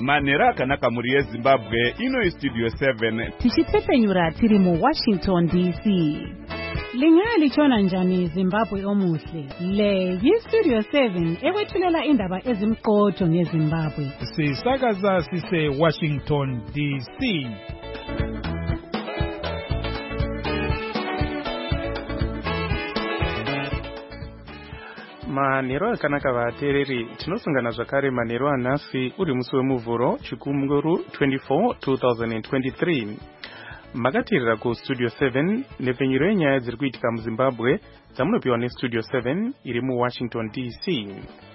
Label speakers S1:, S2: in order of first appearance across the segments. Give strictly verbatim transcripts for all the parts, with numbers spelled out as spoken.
S1: manhero akanaka mhuri yezimbabwe. Ino Studio seven
S2: tichitsepenyura tiri mu Washington D C. Lingaya lichona njani Zimbabwe omuhle. Le yi Studio seven ekwethulela indaba ezimqotho ngeZimbabwe.
S3: Sisakaza sise Washington D C.
S4: Manhero akanaka vateereri, tinosungana zvakare manhero anhasi uri musi wemuvhuro chikunguru twenty-four two thousand twenty-three. Makateerera ku Studio seven nepfenyuro yenyaya dziri kuitika muZimbabwe dzamunopiwa neStudio seven iri mu Washington D C.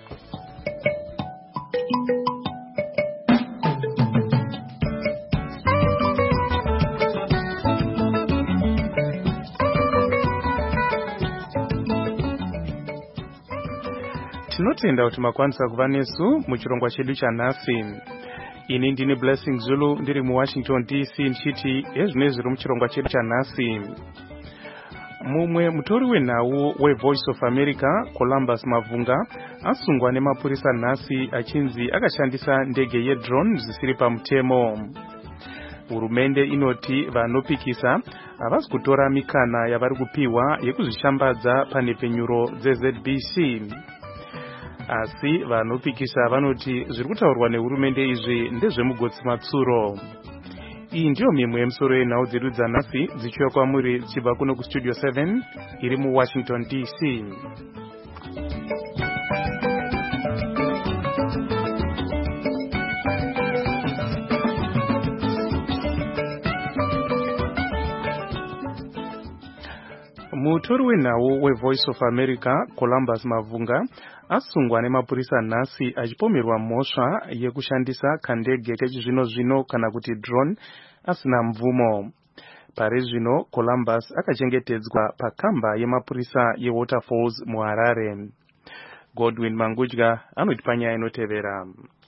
S4: Tinotenda kuti makwanisa kuva nesu muchirongwa chedu chanhasi. Ini ndini Blessing Zulu ndiri mu Washington D C ndichiti ezvino zviri muchirongwa chedu chanhasi. Mumwe mutori wenhau weVoice of America Columbus Mavhunga asungwa nemapurisa nhasi achinzi akashandisa ndege yedrone zvisiri pamutemo. Hurumende inoti vanopikisa havasi kutora mikana yavari kupiwa yekuzvishambadza panhepfenyuro dzeZ B C. Asi vanopikisa vanoti zviri kutaurwa nehurumende izvi ndezvemugotsi matsuro. Iyi ndiyo mimwe yemusoro yenhau dzedu dzanhasi dzichiuya kwamuri dzichibva kuno kuStudio seven iri mu Washington D C. Mutori wenhau weVoice of America Columbus Mavhunga asungwa nemapurisa nhasi achipomerwa mhosva yekushandisa kandege kechizvino zvino kana kuti drone asina mvumo. Pari zvino Columbus akachengetedzwa pakamba yemapurisa yeWaterfalls muHarare. Godwin Mangudya anotipa nyaya inotevera.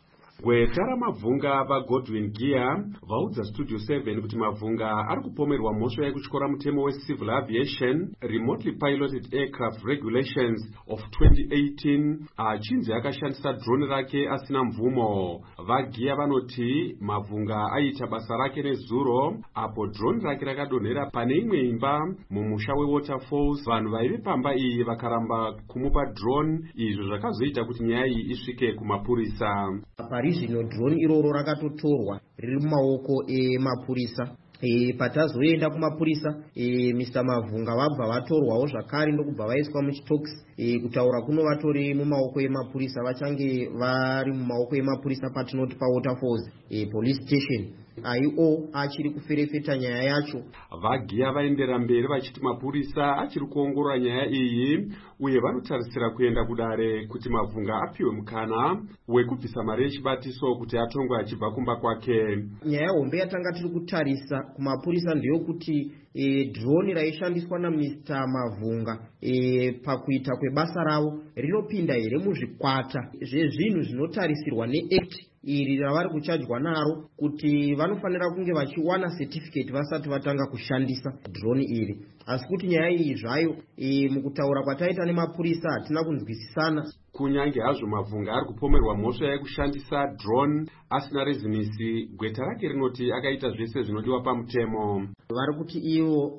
S5: Gweta raMavhunga vaGodwin Gear vaudza Studio seven kuti Mavhunga ari kupomerwa mhosva yekutyora mutemo weCivil Aviation Remotely Piloted Aircraft Regulations of twenty eighteen achinzi akashandisa drone rake asina mvumo. VaGear vanoti Mavhunga aita basa rake nezuro apo drone rake rakadonhera pane imwe imba mumusha weWaterfalls. Vanhu vaive pamba iyi vakaramba kumupa drone, izvo zvakazoita kuti nyaya iyi isvike kumapurisa.
S6: Parizvino drone iroro rakatotorwa riri mumaoko emapurisa. E, patazoenda kumapurisa e, Mister Mavhunga vabva vatorwawo zvakare ndokubva vaiswa muchitokisi e, kutaura kuno vatori mumaoko emapurisa, vachange vari mumaoko emapurisa patinoti paWaterfalls e, police station. Aiwo achiri kuferefeta nyaya yacho.
S5: VaGear vaendera mberi vachiti mapurisa achiri kuongorora nyaya iyi uye vanotarisira kuenda kudare kuti Mavhunga apiwe mukana wekubvisa mari yechibatiso kuti atongwe achibva kumba kwake.
S6: Nyaya hombe yatanga tiri kutarisa kumapurisa ndeyokuti e, drone raishandiswa naMister Mavhunga e, pakuita kwebasa ravo rinopinda here muzvikwata zvezvinhu zvinotarisirwa neAct iri ravari kuchajwa naro kuti vanofanira kunge vachiwana certificate vasati vatanga kushandisa drone iri. Asi kuti nyaya iyi zvayo e, mukutaura kwataita nemapurisa hatina kunzwisisana.
S5: Kunyange hazvo Mavhunga ari kupomerwa mhosva yekushandisa drone asina rezinisi, gweta rake rinoti akaita zvese zvinodiwa pamutemo.
S6: Vari kuti ivo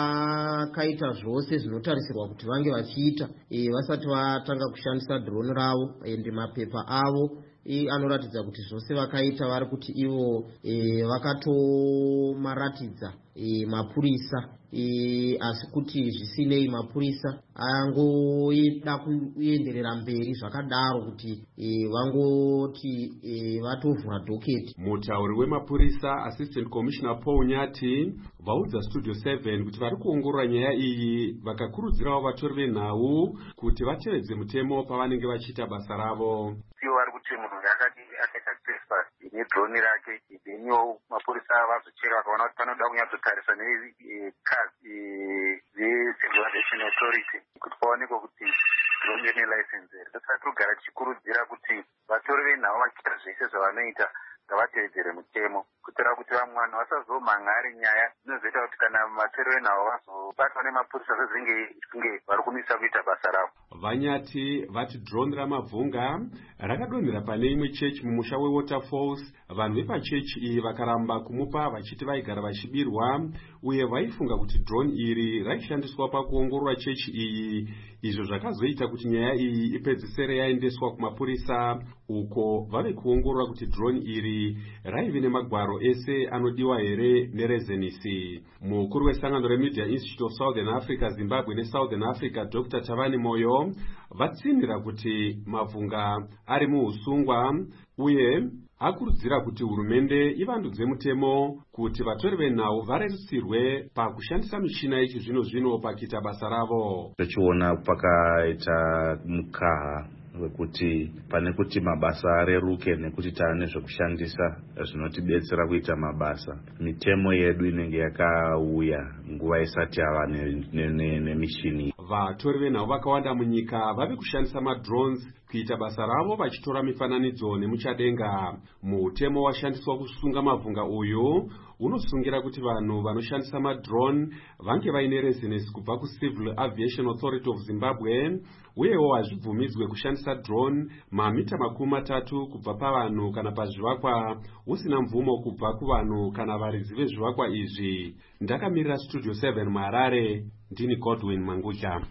S6: vakaita zvose zvinotarisirwa kuti vange vachiita e, vasati vatanga kushandisa drone ravo ende mapepa avo e, anoratidza kuti zvose vakaita. Vari kuti ivo e, vakatomaratidza e, mapurisa e, asi kuti zvisinei mapurisa angoida kuenderera mberi zvakadaro kuti e, vangoti e, vatovhura dhoketi.
S5: Mutauri wemapurisa Assistant Commissioner Paul Nyati vaudza Studio seven kuti vari kuongorora nyaya iyi vakakurudzirawo vatori venhau kuti vatevedze mutemo pavanenge vachiita basa ravo.
S7: Ivo vari kuti munhu akati akaita trespass nedrone rake ideniwo mapurisa vazocheka vakaona kuti panoda kunyatsotarisa nekazi yeCivil Aviation Authority kuti paonekwe kuti drone ine license here. Saka togara tichikurudzira kuti vatori venhau vachiita zvese zvavanoita ngavatevedzere mutemo kuitira kuti vamwe vanhu vasazomhangari nyaya dzinozoita kuti kana vatori venhau vazobatwa nemapurisa zvezvinge vari kumisa kuita basa ravo.
S5: Vanyati vati drone ramavhunga rakadonhera pane imwe chechi mumusha weWaterfalls. Vanhu vepachechi iyi vakaramba kumupa vachiti vaigara vachibirwa uye vaifunga kuti drone iri raishandiswa pakuongorora chechi iyi. Izvo zvakazoita kuti nyaya iyi ipedzisere yaendeswa kumapurisa uko vave kuongorora kuti drone iri raive nemagwaro ese anodiwa here nerezenisi. Mukuru wesangano reMedia Institute of Southern Africa, Zimbabwe neSouthern Africa, Doctor Tavani Moyo, vatsinira kuti Mavhunga ari muusungwa uye akurudzira kuti hurumende ivandudze mutemo kuti vatori venhau varerutsirwe pakushandisa michina yechizvino zvino pakuita basa ravo.
S8: Tichiona pakaita mukaha wekuti pane kuti mabasa areruke nekuti taane zvekushandisa zvinotidetsera kuita mabasa. Mitemo yedu inenge yakauya nguva isati yava nemishini.
S5: Vatori venhau vakawanda munyika vave kushandisa madrones kuita basa ravo vachitora mifananidzo nemuchadenga. Mutemo washandiswa kusunga mavhunga uyu unosungira kuti vanhu vanoshandisa madrone vange vaine rezinesi kubva kuCivil Aviation Authority of Zimbabwe uyewo hazvibvumidzwe kushandisa drone mamita makumi matatu kubva pavanhu kana pazvivakwa usina mvumo kubva kuvanhu kana varidzi vezvivakwa izvi. Ndakamirira Studio seven muHarare, ndini Godwin Mangudya.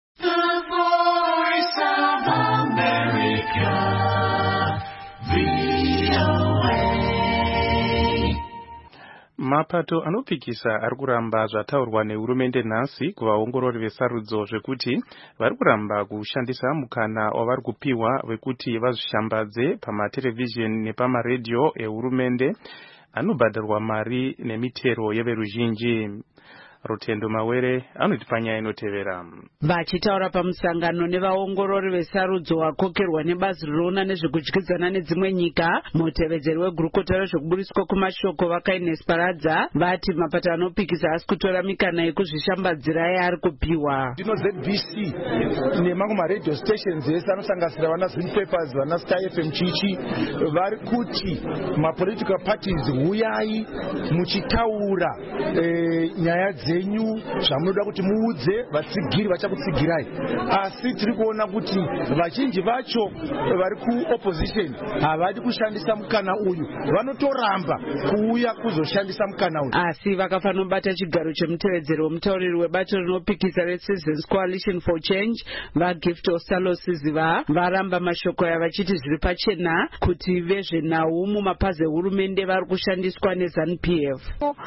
S4: Mapato anopikisa ari kuramba zvataurwa nehurumende nhasi kuvaongorori vesarudzo zvekuti vari kuramba kushandisa mukana wavari kupiwa wekuti vazvishambadze pamaterevhizheni nepamaredhiyo ehurumende anobhadharwa mari nemitero yeveruzhinji. Rutendo Mawere anotipa nyaya inotevera.
S9: Vachitaura pamusangano nevaongorori vesarudzo wakokerwa nebazi rinoona nezvekudyidzana nedzimwe nyika, mutevedzeri wegurukota rezvekuburiswa kumashoko vakaines paradza vati mapato anopikisa asi kutora mikana yekuzvishambadzira yaari kupiwa.
S10: Ndino Z B C nemamwe maradio stations ese anosanganisira vana Zim Papers, vana Star F M chichi vari kuti mapolitical parties huyai muchitaura e, nyaya dzenyu zvamunoda kuti muudze vatsigiri vachakutsigirai. Asi tiri kuona kuti vazhinji vacho vari kuopposition havadi kushandisa mukana uyu, vanotoramba kuuya kuzoshandisa mukana uyu.
S9: Asi vakafanobata chigaro chemutevedzeri wemutauriri webato rinopikisa reCitizens Coalition for Change vaGift Osalo Siziva varamba mashoko yavachiti zviri pachena kuti vezvenhau mumapazi ehurumende vari kushandiswa neZANU P F.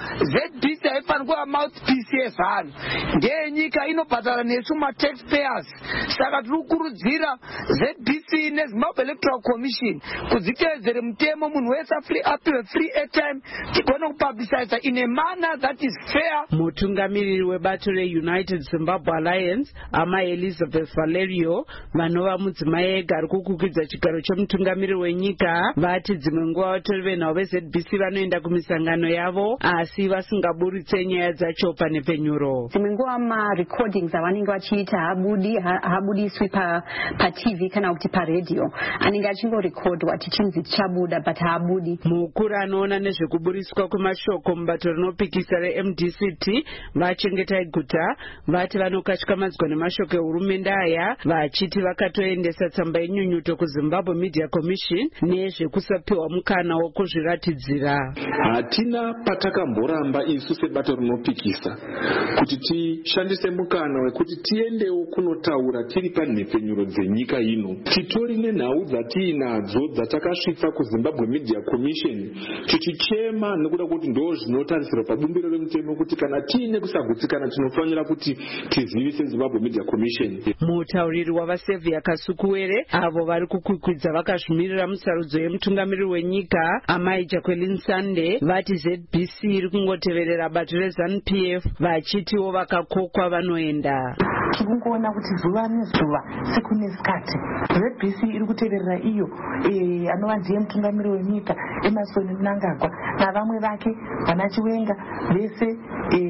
S11: Z B C haifanirwa mouthpiece yeZANU, ngeyenyika inobhadhara nesu mataxpayers. Saka tiri kukurudzira Z B C neZimbabwe Electoral Commission kudziteedzere mutemo, munhu wese apiwe free airtime tigone kupublicize in a manner that is fair.
S9: Mutungamiriri webato reUnited Zimbabwe Alliance Ama Elizabeth Valerio vanova mudzimai ega ari kukukidza chigaro chomutungamiriri wenyika vati dzimwe nguva vatori venhau veZ B C vanoenda kumisangano yavo asi vasingaburitse nyaya dzacho pane penyuro.
S12: Dzimwe nguva marecordings avanenge vachiita haabudi haabudiswi paT V kana kuti paredhiyo, anenge achingorekodwa tichinzi tichabuda but haabudi.
S9: Mukuru anoona nezvekuburiswa kwemashoko mubato rinopikisa reM D C T vachengetai guta vati vanokatyamadzwa nemashoko ehurumende aya vachiti vakatoendesa tsamba yenyunyuto kuZimbabwe Media Commission nezvekusapiwa mukana wokuzviratidzira.
S13: Hatina patakamboramba isu sebato rinopikisa kuti tishandise mukana wekuti tiendewo kunotaura tiri panhepfenyuro dzenyika ino. Titori nenhau dzatiinadzo dzatakasvitsa kuZimbabwe Media Commission tichichema nekuda kuti ndo zvinotarisirwa pabumbiro remutemo kuti kana tiine kusagutsikana tinofanira kuti tizivise Zimbabwe Media Commission.
S9: Mutauriri wavaSevia Kasukuwere avo vari kukwikwidza vakazvimirira musarudzo yemutungamiriri wenyika Amai Jacqueline Sande vati Z B C iri kungoteverera bato reZANU P F vachitiwo vakakokwa vanoenda.
S14: Tikungoona kuti zuva nezuva siku nesikati Z B C iri kuteverera iyo e, anova ndiye mutungamiriri wenyika Emerson Mnangagwa navamwe vake vana Chiwenga vese e,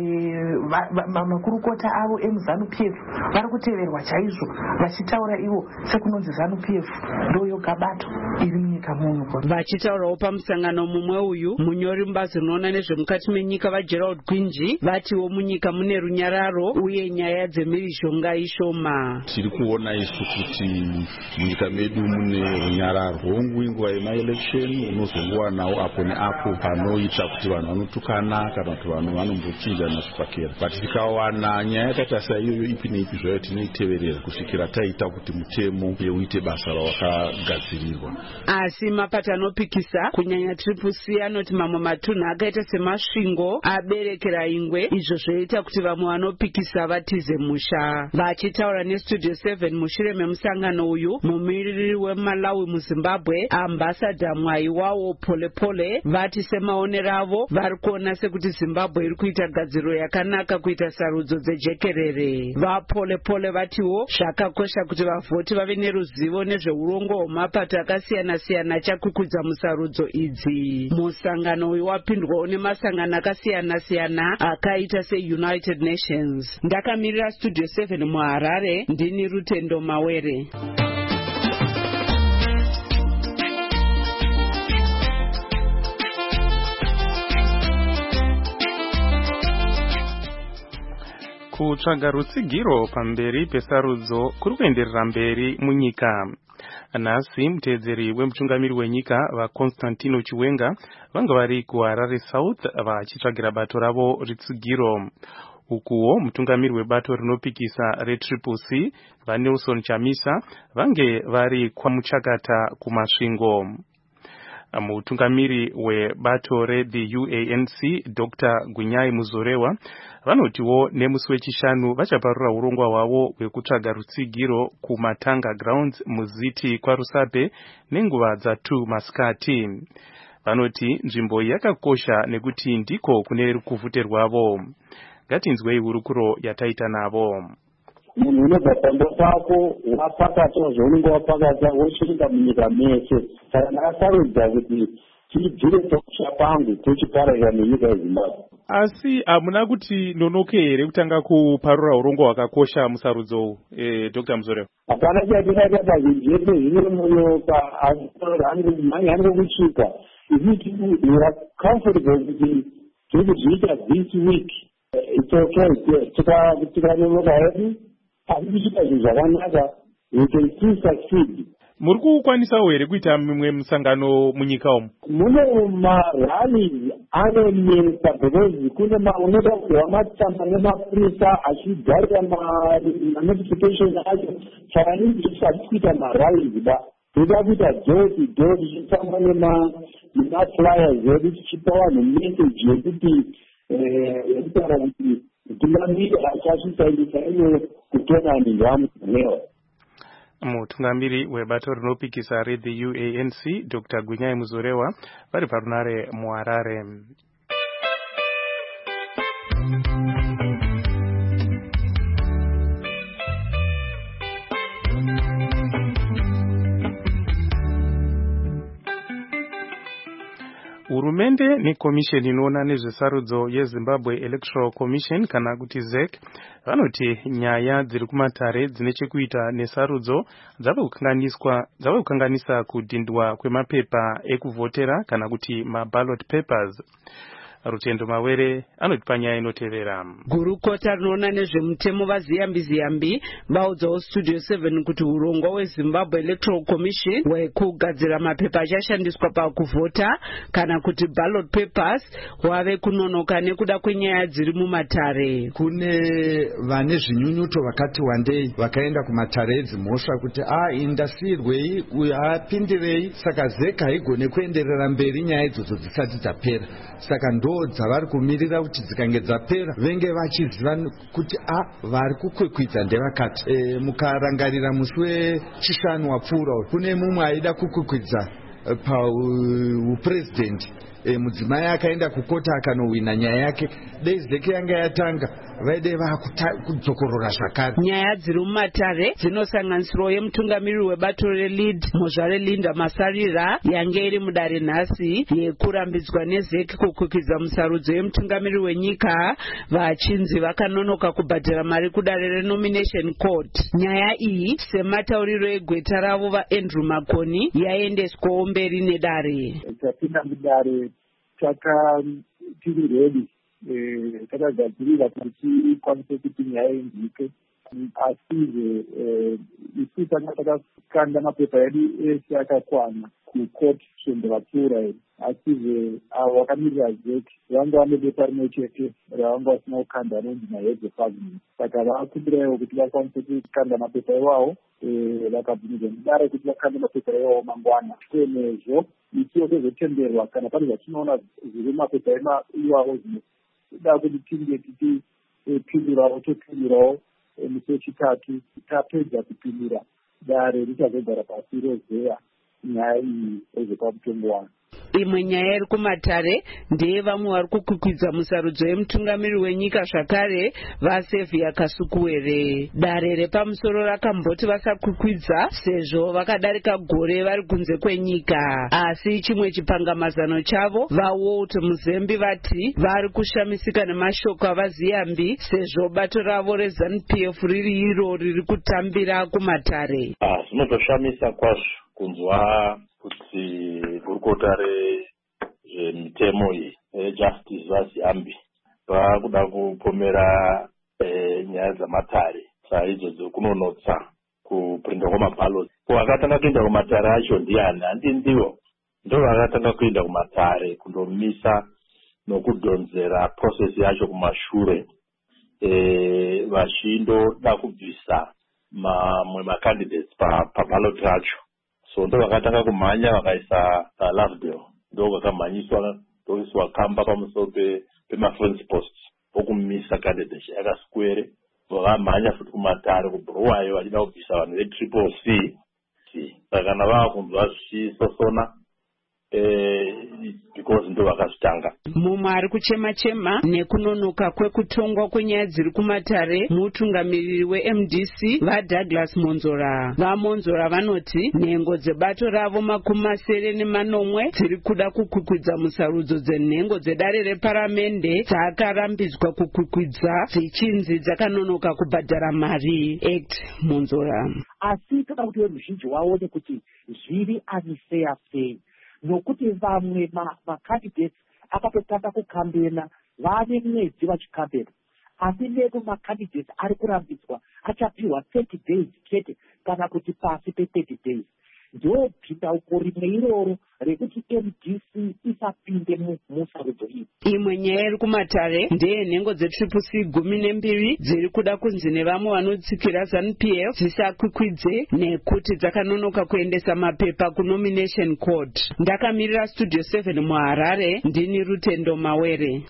S14: makurukota avo emuzanu p f vari kuteverwa chaizvo vachitaura ivo sekunonzi zanu p f ndoyoga bato iri munyika muno.
S9: Vachitaurawo pamusangano mumwe uyu munyori mubazi rinoona nezvemukati menyika vaGerald Gwinji vatiwo munyika mune runyararo uye nyaya dzemhirizhonga ishoma.
S15: Tiri kuona isu kuti munyika medu mune runyararo nguva yemaelection unozongowana apo neapo panoita kuti vanhu vanotukana kana kuti vanhu vanombochinjana zvipakera, but tikawana nyaya yakaita saiyoyo ipi neipi zvayo tinoiteverera kusvikira taita kuti mutemo uite basa rawakagadzirirwa.
S9: Asi mapata anopikisa kunyanya Triple C anoti mamwe matunhu akaita semasvingo aberekera ingwe, izvo zvoita kuti vamwe vanopikisa vatize musha. Vachitaura neStudio seven mushure memusangano uyu, mumiriri weMalawi muZimbabwe Ambassador Mwaiwawo Polepole vati semaonero avo vari kuona sekuti Zimbabwe iri kuita gadziro yakanaka kuita sarudzo dzejekerere. VaPolepole vatiwo zvakakosha kuti vavhoti vave neruzivo nezveurongo hwemapato akasiyana siyana achakwikudza musarudzo idzi. Musangano uyu wapindwawo nemasangano akasiyana siyana akaita seUnited Nations. Ndakamirira Studio seven muHarare, ndini Rutendo Mawere.
S4: Kutsvaga rutsigiro pamberi pesarudzo kuri kuenderera mberi munyika. Nhasi muteedzeri wemutungamiri wenyika vaConstantino Chiwenga vanga vari kuHarare South vachitsvagira bato ravo ritsigiro. Ukuwo mutungamiri webato rinopikisa reTriple C vaNelson Chamisa vange vari kwamuchakata kumasvingo. Mutungamiri webato reThe U A N C Doctor Gunyai Muzorewa vanotiwo nemusi wechishanu vachaparura urongwa hwavo hwekutsvaga rutsigiro kuMatanga Grounds muziti kwaRusape nenguva dzatu masikati. Vanoti nzvimbo yakakosha nekuti ndiko kune rukuvute rwavo. Ngatinzwei hurukuro yataita navo.
S16: Munhu unobva pamba pako wapakata zvaunenge wapakata wosvika munyika mese. Saka ndakasarudza kuti tidzire pakusha pangu tochipararira nenyika yeZimbabwe.
S4: Asi hamuna kuti nonoke here kutanga kuparura urongwa hwakakosha musarudzo eh, Doctor Muzorewa?
S16: Hapana chatingaita pazvijete zvinononoka hangu kusvika. If you are comfortable kuti tiri kuzviita this week, it's okay. Tikanonoka hedu asi kuchita zvinhu zvakanaka, we can still succeed.
S4: Muri kukwanisawo here kuita mimwe musangano munyika umu?
S16: Mune marali anonesa because kune unoda kuti wamatamba nemapurisa achigarira manotification acho. Saka nini tisati kuita marali kuda toda kuita door to door tichitamba nemaflyers edu tichipa vanhu message yekuti yekutaura kuti mutungamiri achasvisaidisa ino kutonani ndwamunewa.
S4: Mutungamiri webato rinopikisa reThe U A N C Doctor Gunyai Muzorewa vari parunare muHarare. Hurumende nekomisheni inoona nezvesarudzo yeZimbabwe Electoral Commission kana kuti Z E C vanoti nyaya dziri kumatare dzine chekuita nesarudzo dzava kukanganiswa dzava kukanganisa kudhindwa kwemapepa ekuvhotera kana kuti maballot papers. Rutendo Mawere anotipa nyaya inotevera.
S9: Gurukota rinoona nezvemutemo vaZiyambi Ziyambi vaudzawo Studio seven kuti urongwa hweZimbabwe Electoral Commission hwekugadzira mapepa achashandiswa pakuvhota kana kuti ballot papers hwave kunonoka nekuda kwenyaya dziri mumatare.
S17: Kune vane zvinyunyuto vakati wandei vakaenda kumatare edzimhosva kuti ah indasirwei apindirei, saka Z E C haigone kuenderera mberi nyaya idzodzo dzisati dzapera. Saka ndo dzavari kumirira kuti dzikange dzapera venge vachiziva kuti a vari kukwikwidza ndevakati. E, mukarangarira musi wechishanu wapfuura kune mumwe aida kukwikwidza pauprezidendi. E, mudzimai akaenda kukota akanowina nyaya yake. Dei Z E C yanga yatanga vaide vakudzokorora zvakare.
S9: Nyaya dziri mumatare dzinosanganisirawo yemutungamiriri webato relid muzvare Linda Masarira yange iri mudare nhasi yekurambidzwa nezeki kukwikwiza musarudzo yemutungamiriri wenyika vachinzi vakanonoka kubhadhara mari kudare renomination court. Nyaya iyi sematauriro egweta ravo vaAndrew Makoni yaendeswawo mberi nedare.
S18: Tapinda mudare taka tiri ready takagadzirira kuti tikwanise kuti nyaya inzike, asi isu tanga takakanda mapepa edu ese akakwana kucourt zvendovapfuura iri, asi avo vakamirira zeki vanga vane bepa rimwe chete ravanga vasina kukanda anonzi maheads of argument. Saka vakumbiraiwo kuti vakwanise kukanda mapepa iwawo, vakabvumidza mudare kuti vakande mapepa iwawo mangwana. Kwemezvo isiwo tozotenderwa kana pane zvatinoona zviri mapepa iwawo zvinoda kuti tinge tichipindurawo topindurawo musi wechitatu. Tapedza kupindura dare richazogara pasi rozeya nyaya iyi ozopa mutongo wano.
S9: Imwe nyaya iri kumatare ndeye vamwe vari kukwikwidza musarudzo yemutungamiriri wenyika zvakare vaSevia Kasukuwere. Dare repamusoro rakamboti vasakwikwidza sezvo vakadarika gore vari kunze kwenyika, asi chimwe chipangamazano chavo vaWalt Muzembi vati vari kushamisika nemashoko avaziyambi sezvo bato ravo reZANU P F riri iro riri kutambira kumatare.
S19: Zvinotoshamisa kwazvo kunzwa kuti gurukota rezvemitemo iyi Justice Vaziyambi vakuda kupomera nyaya dzamatare saidzo dzekunonotsa kuprinda kwamabhaloti. Vakatanga kuenda kumatare acho ndiani? Handi ndivo ndo vakatanga kuenda kumatare kundomisa nokudhonzera process yacho kumashure, vachindoda kubvisa mamwe macandidates pabhaloti racho. So ndo vakatanga kumhanya vakaisa Lovedale, ndo vakamhanyiswa ndoiswa kamba pamusoro pemafence post okumisa candidate yakaswere. Vakamhanya futi kumatare kubhuruwayo vachida kubvisa vanhu vetriple C. Saka kana vava kunzwa zvichisosona because ndo vakazvitanga.
S9: Mumwe ari kuchema-chema nekunonoka kwekutongwa kwenyaya dziri kumatare mutungamiriri weM D C vaDouglas Monzora. VaMonzora vanoti nhengo dzebato ravo makumi masere nemanomwe dziri kuda kukwikwidza musarudzo dzenhengo dzedare reparamende dzakarambidzwa kukwikwidza dzichinzi dzakanonoka kubhadhara mari. Act Monzora.
S20: Asi kana kuti veruzhinji waone kuti zviri unfair sei, nokuti vamwe macandidates akatotanga kukambena vane mwedzi vachikambena, asi lero macandidates ari kurambidzwa achapiwa thirty days chete kana kuti pasi pe-thirty days. Ndo bhindauko rimwe iroro rekuti M D C isapinde musarudzo iyi.
S9: Imwe nyaya iri kumatare ndeye nhengo dzetriple C gumi nembiri dziri kuda kunzi nevamwe vanotsikira ZANU P F dzisakwikwidze nekuti dzakanonoka kuendesa mapepa kunomination court. Ndakamirira Studio seven muHarare, ndini Rutendo Mawere.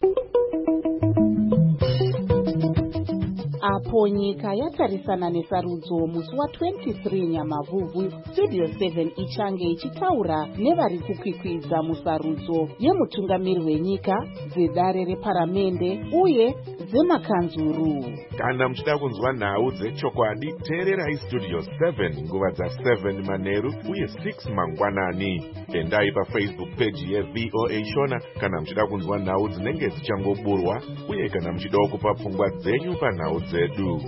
S21: Apo nyika yatarisana nesarudzo musi wa twenty-three Nyamavhuvhu, Studio seven ichange ichitaura nevari kukwikwidza musarudzo yemutungamiriri wenyika, dzedare reparamende uye dzemakanzuru.
S1: Kana muchida kunzwa nhau dzechokwadi, teererai Studio seven nguva dza seven manheru uye six mangwanani. Endai paFacebook page yeV O A Shona kana muchida kunzwa nhau dzinenge dzichangoburwa uye kana muchidawo kupa pfungwa dzenyu panhau dzedu.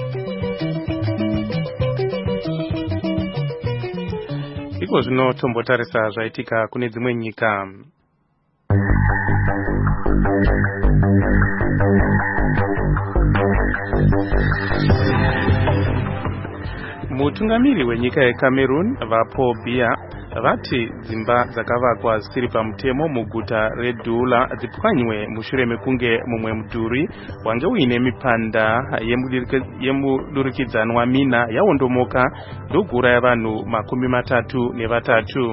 S4: Iko zvino tombotarisa zvaitika kune dzimwe nyika. Mutungamiri wenyika yeCameroon vaPaul Biya vati dzimba dzakavakwa zvisiri pamutemo muguta reDouala dzipwanywe mushure mekunge mumwe mudhuri wange uine mipanda yemudurikidzanwa mina yaondomoka ndokuuraya vanhu makumi matatu nevatatu.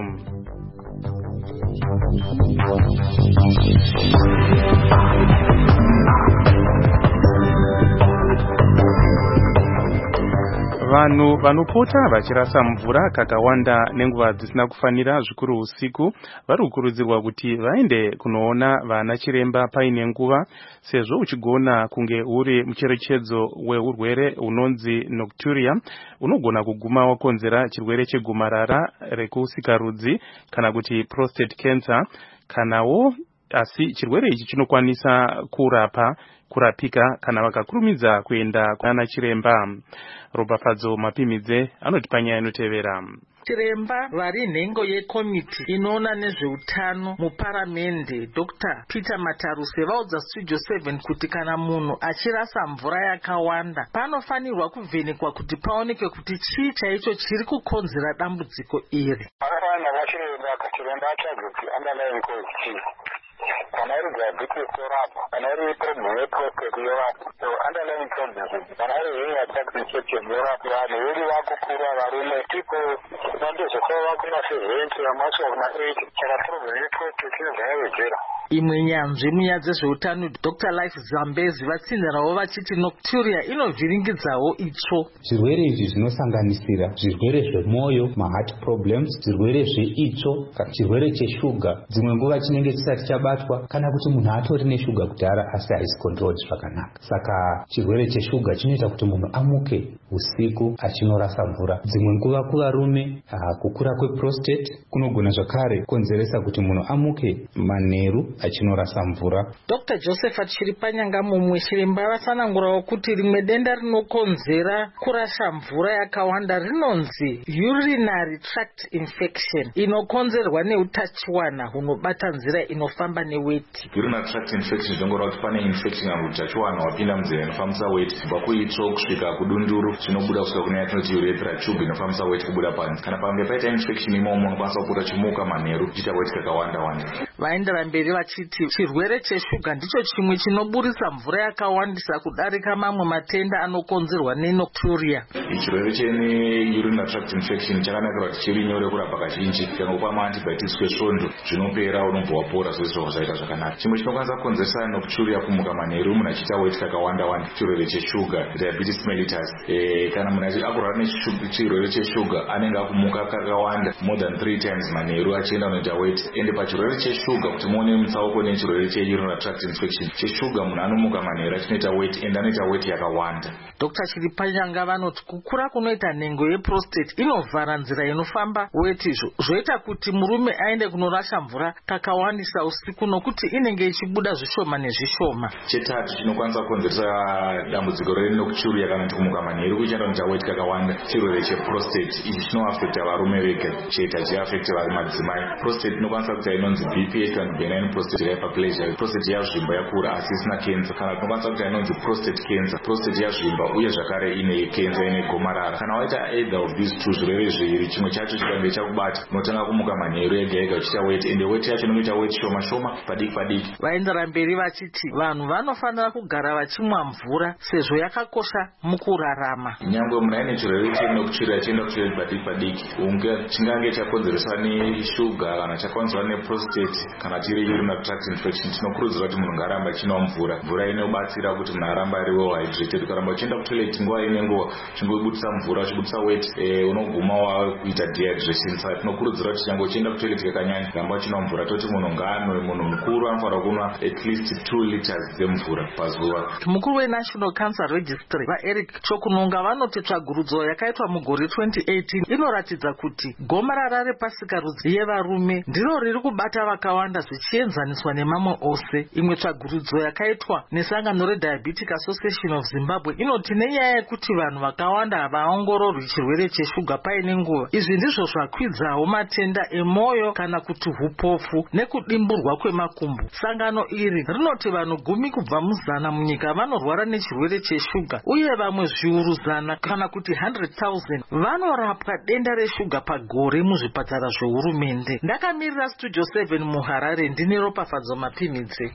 S4: Vanhu vanopota vachirasa mvura kakawanda nenguva dzisina kufanira zvikuru usiku vari kukurudzirwa kuti vaende kunoona vana chiremba paine nguva, sezvo uchigona kunge uri mucherechedzo weurwere unonzi nocturia unogona kuguma wakonzera chirwere chegomarara rekusikarudzi kana kuti prostate cancer. Kanawo asi chirwere ichi chinokwanisa kurapa kurapika kana vakakurumidza kuenda kuna chiremba. Robafadzo Mapimidze anoti panyaya inotevera.
S2: Chiremba vari nhengo yekomiti inoona nezveutano muparamende Doctor Peter Mataruse vaudza Studio seven kuti kana munhu achirasa mvura yakawanda panofanirwa kuvhenekwa kuti paonekwe kuti chii chaicho chiri kukonzera dambudziko iri.
S7: Panofanirwa vachiremba kachiremba atsvage kuti underlying cause chii. Kana iri diabetes yorapwa, kana iri problem yeprostate yorapwa, so underlying causes, kana iri hernia infection yorapwa, vanhu vedu vakukura varume people vandozokova kumaseventi vamaswa kuna eight, saka problem yeprostate inobva yawedzera.
S2: Imwe nyanzvi munyaya dzezveutano Doctor Life Zambezi vatsinzirawo vachiti nocturia inovhiringidzawo itsvo.
S22: Zvirwere izvi zvinosanganisira zvirwere zvemwoyo, maheart problems, zvirwere zveitsvo, chirwere cheshuga, dzimwe nguva chinenge chisati chabatwa kana kuti munhu atori neshuga kudhara asi haisi controlled zvakanaka. Saka chirwere cheshuga chinoita kuti munhu amuke usiku achinorasa mvura. Dzimwe nguva kuvarume kukura kweprostate kunogona zvakare konzeresa kuti munhu amuke manheru achinorasa mvura.
S2: Doctor Josephat Chiripanyanga mumwe chiremba vatsanangurawo kuti rimwe denda rinokonzera kurasha mvura yakawanda rinonzi urinary tract infection inokonzerwa neutachiwana hunobata nzira inofamba neweti.
S23: Urinary tract infection zvinongoreva kuti pane infection kana utachiwana hwapinda munzira inofambisa weti kubva kuitsvo kusvika kudunduru zvinobuda kusvika kune yatinoti urethra tube inofambisa weti kubuda panze. Kana pange paita infection imomo unokwanisa kupota chimuka manheru chiita weti kakawanda wanda.
S2: Vaendera mberi vachiti chirwere cheshuga ndicho chimwe chinoburisa mvura yakawandisa kudarika mamwe matenda anokonzerwa nenocturia.
S23: Chirwere chene urinary tract infection chakanakira kuti chiri nyore kurapa kazhinji, ukangopa maantibiotics kwesvondo zvinopera unobva wapora zvose zvaita zvakanaka. Chimwe chinokwanisa kukonzeresa nocturia kumuka manheru munhu achiita weti kakawanda wanda chirwere cheshuga, diabetes mellitus. Eh, kana munhu akurwara nechirwere cheshuga anenge akumuka kakawanda more than three times manheru achienda kunoita weti. Ende pachirwere cheshuga kuti muone mutsauko nechirwere cheurinary tract infection cheshuga munhu anomuka manheru achinoita weti ende anoita weti yakawanda.
S2: Doctor Chiripanyanga vanoti kukura kunoita nhengo yeprostate inovhara nzira inofamba weti zvoita kuti murume aende kunorasha mvura kakawandisa usiku nokuti inenge ichibuda zvishoma nezvishoma.
S23: Chetatu chinokwanisa kukonzeresa dambudziko renocturia kana kuti kumuka manheru kuchienda kunoita weti kakawanda chirwere cheprostate. Ichi chinoafekta varume vega cheta chiafekta madzimai. Prostate inokwanisa kuita inonzi B P H one benign prostate hyperplasia, prostate yazvimba yakura asi isina cancer. Kana tinokwanisa kuita inonzi prostate cancer, prostate yazvimba uye zvakare ine cancer ine gomarara. Kana waita either of these two zvirwere zviviri, chimwe chacho chikange chakubata unotanga kumuka manheru ega ega uchiita weti ende weti yacho inoita weti shoma shoma padiki padiki.
S2: Vaendera mberi vachiti vanhu vanofanira kugara vachimwa mvura sezvo yakakosha mukurarama.
S23: Nyangwe munhu aine chirwere chenocturia chienda kuchirwere padiki padiki unge chingange chakonzeresa neshuga kana chakonzerwa neprostate kana chiri urinary tract infection, tinokurudzirwa kuti munhu ngarambe achinwa mvura. Mvura inobatsira kuti munhu arambe ari well hydrated. Ukaramba uchienda kutoilet nguva ine nguva uchingobudisa mvura uchibudisa weti eh, unoguma wakuita dehydration. Saka tinokurudzirwa kuti changwa uchienda kutoilet kakanyanya ramba uchinwa mvura. Toti munhu ngaanwe, munhu mukuru anofanira kunwa at least two liters dzemvura pazuva.
S2: Mukuru weNational Cancer Registry vaEric Chokunonga vanoti tsvagurudzo yakaitwa mugore twenty eighteen inoratidza kuti gomarara repasikarudzi yevarume ndiro riri kubata vakawanda zvichienzaniswa nemamwe ose. Imwe tsvagurudzo yakaitwa nesangano reDiabetic Association of Zimbabwe inoti nenyaya yekuti vanhu vakawanda havaongororwi chirwere cheshuga paine nguva, izvi ndizvo zvakwidzawo matenda emwoyo kana kuti upofu nekudimburwa kwemakumbo. Sangano iri rinoti vanhu gumi kubva muzana munyika vanorwara nechirwere cheshuga uye vamwe zviuru zana kana kuti one hundred thousand vanorapwa denda reshuga pagore muzvipatara zvehurumende. Ndakamirira Studio seven muHarare ndine Ropafadzo Mapimidze.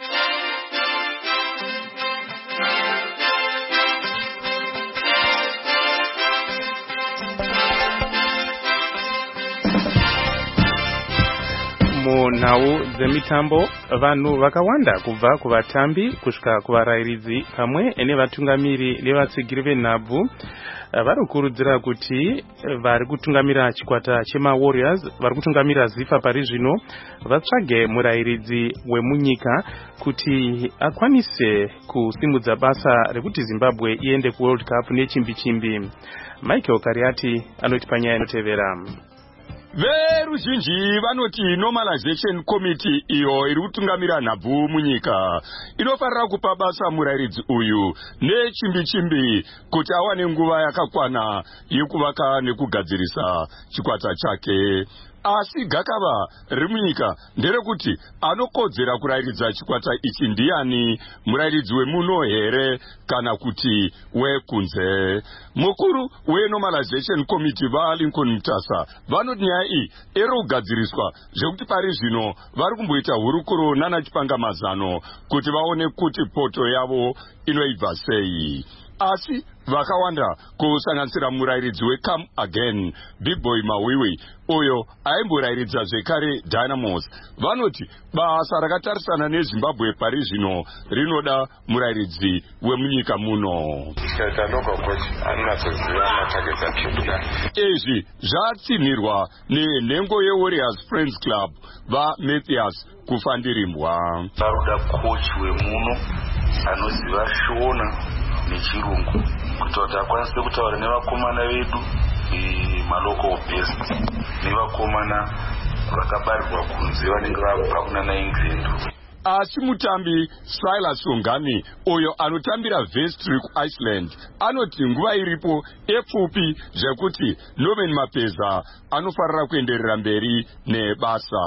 S4: munhau dzemitambo vanhu vakawanda kubva kuvatambi kusvika kuvarairidzi pamwe nevatungamiri nevatsigiri venhabvu vari kukurudzira kuti vari kutungamira chikwata chemawarriors vari kutungamira zifa pari zvino vatsvage murayiridzi wemunyika kuti akwanise kusimudza basa rekuti Zimbabwe iende kuworld cup nechimbi chimbi. Michael Kariati anoti panyaya inotevera.
S3: Veruzhinji vanoti normalization committee iyo iri kutungamira nhabvu munyika inofarira kupa basa murayiridzi uyu nechimbi chimbi kuti awane nguva yakakwana yekuvaka nekugadzirisa chikwata chake. Asi gakava riri munyika nderekuti anokodzera kurayiridza chikwata ichi ndiani, murayiridzi wemuno here kana kuti wekunze. Mukuru wenormalization committee vaLincoln Mutasa vanoti nyaya iyi iri kugadziriswa zvekuti pari zvino vari kumboita hurukuro nana chipangamazano kuti vaone kuti poto yavo inoibva sei. Asi vakawanda kusanganisira murayiridzi weCome Again Big Boy Mawiwi uyo aimborayiridza zvekare Dynamos vanoti basa rakatarisana neZimbabwe pari zvino rinoda murayiridzi wemunyika muno. Izvi zvatsinirwa nenhengo yeWarriors Friends Club vaMatthias Kufandirimbwa.
S6: Varuda coach wemuno anoziva shona nechirungu kuti kuti akwanise kutaura nevakomana vedu malocal best nevakomana vakabarirwa kunze vanenge vabva kunana England.
S3: Asi mutambi Silas Ongani uyo anotambira Vestry kuIceland anoti nguva iripo epfupi zvekuti Norman Mapeza anofarira kuenderera mberi nebasa.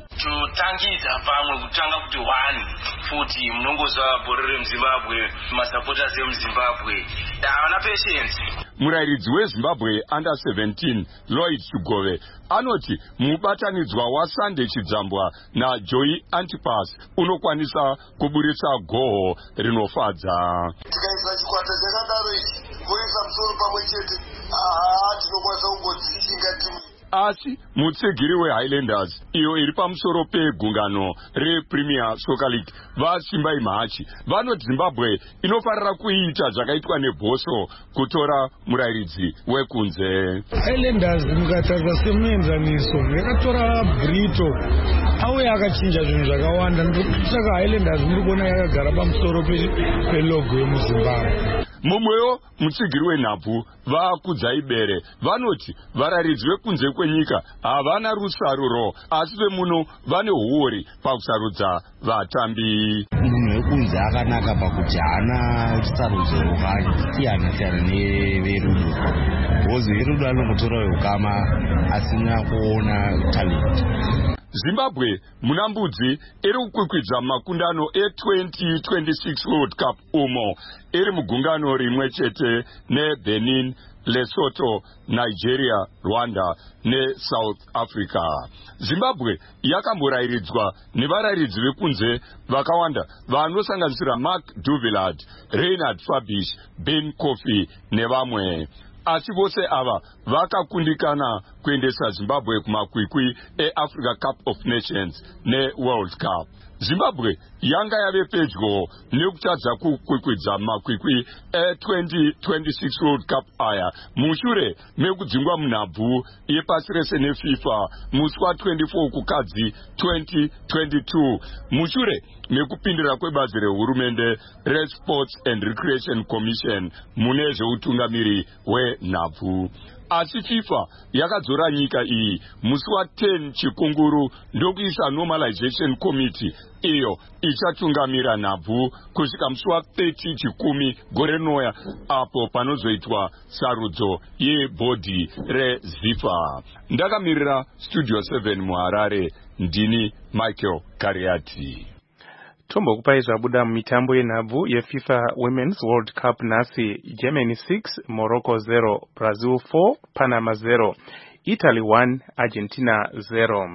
S8: Tutangiza pamwe kutanga kuti one futi munongozva bhora remuZimbabwe masupporters emuZimbabwe havana patience.
S3: Murayiridzi weZimbabwe under seventeen Lloyd Chugove anoti mubatanidzwa waSunday Chidzambwa naJoy Antipas unokwanisa kuburitsa goho rinofadza.
S24: Tikaisa chikwata chakadaro ichi kuisa musoro pamwe chete aha tinokwanisa kungodzishinga timu.
S3: Asi mutsigiri weHighlanders iyo iri pamusoro pegungano rePremier Soccer League vaSimbai Mahachi vanoti Zimbabwe inofarira kuita zvakaitwa neBhoso kutora murayiridzi wekunze.
S10: Highlanders mukatarisa semuenzaniso yakatora Brito auye akachinja zvinhu zvakawanda ndokusaka Highlanders muri kuona yakagara pamusoro pelogo yemuZimbabwe.
S3: Mumwewo mutsigiri wenhabvu vaKudzaibere vanoti varayiridzi vekunze kwenyika havana rusaruro asi vemuno vane huori pakusarudza vatambi.
S25: Munhu wekunze akanaka pakuti haana sarudzo yakasiyana siyana neverudo bhozi verudo anongotora wehukama asina kuona talent.
S3: Zimbabwe muna mbudzi iri kukwikwidza makundano e-twenty twenty-six World Cup umo iri mugungano rimwe chete neBenin, Lesotho, Nigeria, Rwanda neSouth Africa. Zimbabwe yakamborayiridzwa nevarayiridzi vekunze vakawanda vanosanganisira Mark Duvillard, Reinhard Fabish, Ben Kofi nevamwe. Asi vose ava vakakundikana kuendesa Zimbabwe kumakwikwi eAfrica Cup of Nations neWorld Cup. Zimbabwe yanga yave pedyo nekutadza kukwikwidza makwikwi e-twenty twenty-six World Cup aya mushure mekudzingwa munhabvu yepasi rese neFIFA musi wa-twenty-four kukadzi twenty twenty-two mushure mekupindira kwebazi rehurumende reSports and Recreation Commission mune zveutungamiri hwenhabvu. Asi FIFA yakadzora nyika iyi musi wa-ten chikunguru ndokuisa normalization committee iyo ichatungamira nhabvu kusvika musi wa-thirty chikumi gore rinouya apo panozoitwa sarudzo yebhodhi reZIFA. Ndakamirira Studio seven muHarare ndini Michael Kariati.
S4: Tombokupai zvabuda mumitambo yenhabvu yeFIFA Women's World Cup nhasi: Germany six, Morocco zero, Brazil four, Panama zero, Italy one, Argentina zero.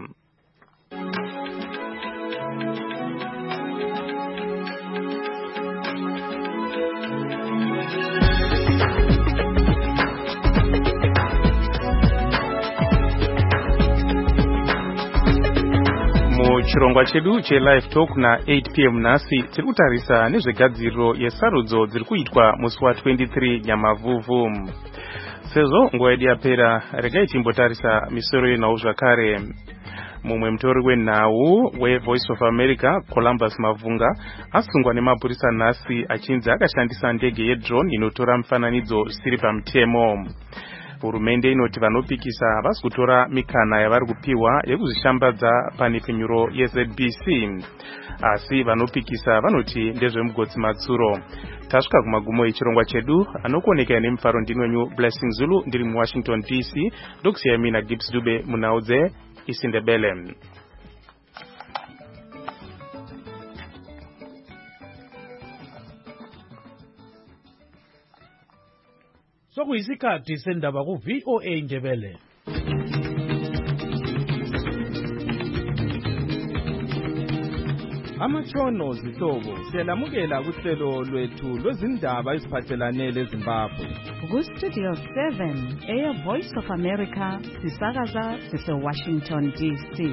S4: Chirongwa chedu che-live talk na-eight p m nhasi tiri kutarisa nezvegadziriro yesarudzo dziri kuitwa musi wa-twenty-three Nyamavhuvhu. sezvo nguva yedu yapera, regai timbotarisa misoro yenhau zvakare. Mumwe mutori wenhau weVoice of America Columbus Mavunga asungwa nemapurisa nhasi achinzi akashandisa ndege yedrone inotora mifananidzo zvisiri pamutemo. Hurumende inoti vanopikisa havasi kutora mikana yavari kupiwa yekuzvishambadza pane penyuro yeZ B C, asi vanopikisa vanoti ndezvemugodzi matsuro. Tasvika kumagumo echirongwa chedu, anokuoneka nemufaro ndinwenyu Blessing Zulu ndiri muWashington D C, ndokusiya mina Gibbs Dube munhau dzeIsindebele.
S5: Sokuyisikhathi sendaba ku V O A Ndebele.
S11: Amatshono zihlobo siyalamukela kuhlelo lwethu lwezindaba eziphathelane leZimbabwe.
S12: Ku Studio seven eya Voice of America sisakaza sise Washington D C.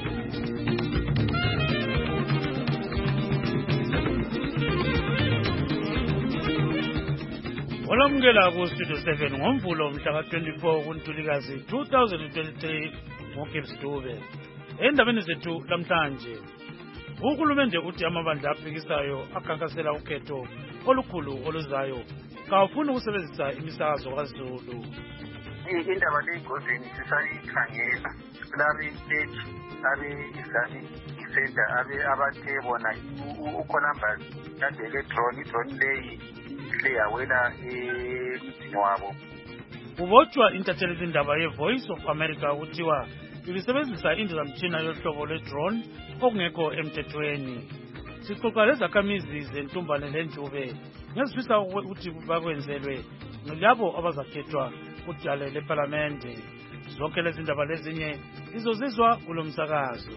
S5: Olamukela ku Studio seven ngomvulo mhla ka twenty-four kuNtulikazi two thousand twenty-three ngoGibbs Dube. Endabeni zethu lamhlanje, uhulumende uthi amabandla aphikisayo akhankasela ukhetho olukhulu oluzayo kawufuna ukusebenzisa imisakazo kaZulu.
S7: Indaba leyigozeni sisayikhangela kulari stage abe izani ifenda abe abathe bona uColumbus kandele drone drone leyi leyawela emzini wabo.
S5: Ubotshwa intatheli zindaba yeVoice of America kuthiwa ibisebenzisa indizamtshina yohlobo lwe-drone okungekho emthethweni. Sixoxa lezakhamizi zentumbane lendlube ngezifisa ukuthi bakwenzelwe ngilabo abazakhethwa kudale leParlamente. Zonke lezi ndaba lezinye izozizwa kulo msakazo.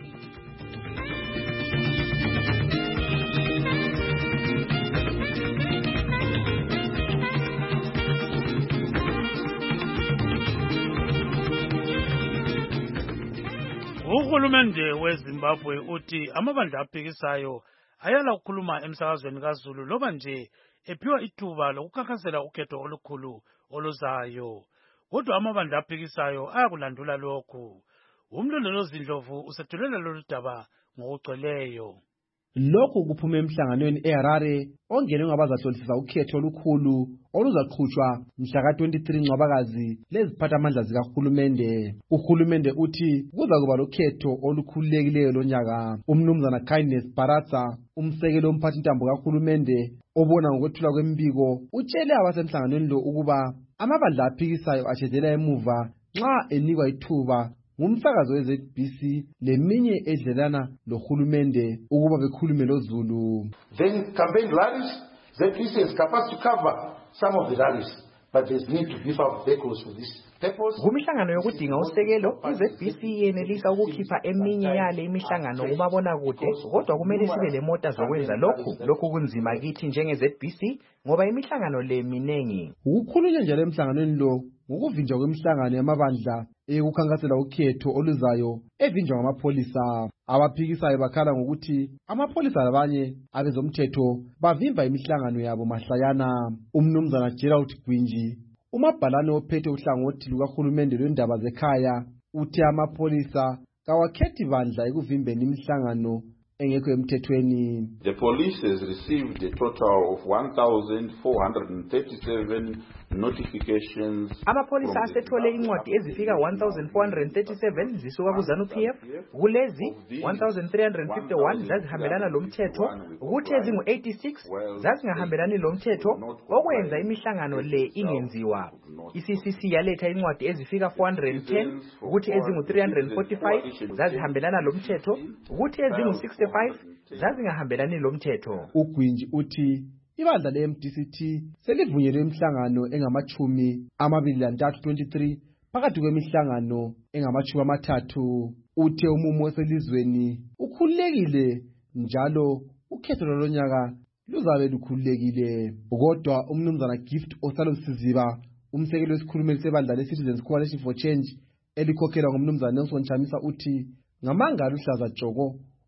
S5: Uhulumende weZimbabwe uthi amabandla aphikisayo ayala ukukhuluma emsakazweni kaZulu loba nje ephiwa ithuba lokukhankasela ukhetho olukhulu oluzayo. Kodwa amabandla aphikisayo ayakulandula lokhu. Umlondolozi Ndlovu usethulela lolu daba ngokugcweleyo.
S13: Lokhu kuphuma emhlanganweni eHarare ongenwe ngabazahlolisisa ukhetho olukhulu oluzaqhutshwa mhla ka twenty-three Ncwabakazi leziphathamandla zikahulumende. Uhulumende uthi kuza kuba lokhetho olukhululekileyo lonyaka. Umnumzana Kindness Baratsa, umsekeli womphathintambo kahulumende obona ngokwethula kwembiko, utshele abasemhlanganweni lo ukuba amabandla aphikisayo ashedela emuva nxa enikwa ithuba ngumsakazo weZ B C leminye edlelana lohulumende ukuba bekhulume loZulu.
S14: Then campaign rallies, Z B C is capacity to cover some of the rallies, but there's need to beef up vehicles for this purpose.
S26: Kumihlangano yokudinga usekelo, iZ B C yenelisa ukukhipha eminye yale imihlangano kumabona kude, kodwa kumele sibe lemota zokwenza lokhu. Lokhu kunzima kithi njenge Z B C ngoba imihlangano le minengi.
S13: Ukukhulunywa njalo emhlanganweni lo ngokuvinjwa kwemihlangano yamabandla ekukhankasela ukhetho oluzayo evinjwa ngamapolisa. Abaphikisayo bakhala ngokuthi amapolisa labanye abezomthetho bavimba imihlangano yabo mahlayana. Umnumzana Gerald Gwinji, umabhalane ophethe uhlangothi lukahulumende lwendaba zekhaya, uthi amapolisa kawakhethi bandla ekuvimbeni imihlangano engekho emthethweni.
S15: The police has received a total of one thousand four hundred thirty-seven notifications.
S26: Amapolisa asethole incwadi ezifika one thousand four hundred thirty-seven zisuka kuZANU P F. Kulezi one thousand three hundred fifty-one zazihambelana lomthetho, ukuthi ezingu eighty-six zazingahambelani lomthetho okwenza imihlangano le ingenziwa. I-C C C yaletha incwadi ezifika four hundred ten, ukuthi ezingu three hundred forty-five zazihambelana lomthetho, ukuthi ezingu sixty-five zazingahambelani lomthetho.
S13: Ugwinji uthi ibandla le-M D C T selivunyelwe imihlangano engamachumi amabili lantathu twenty-three phakathi kwemihlangano engamachumi amathathu. Uthe umumo oselizweni ukhululekile njalo ukhetho lonyaka luzabe lukhululekile. Kodwa umnumzana Gift Osalo Siziba, umsekeli wesikhulumeli sebandla le-Citizens Coalition for Change elikhokhelwa ngumnumzana Nelson Chamisa, uthi ngamangalo uhlaza tshoko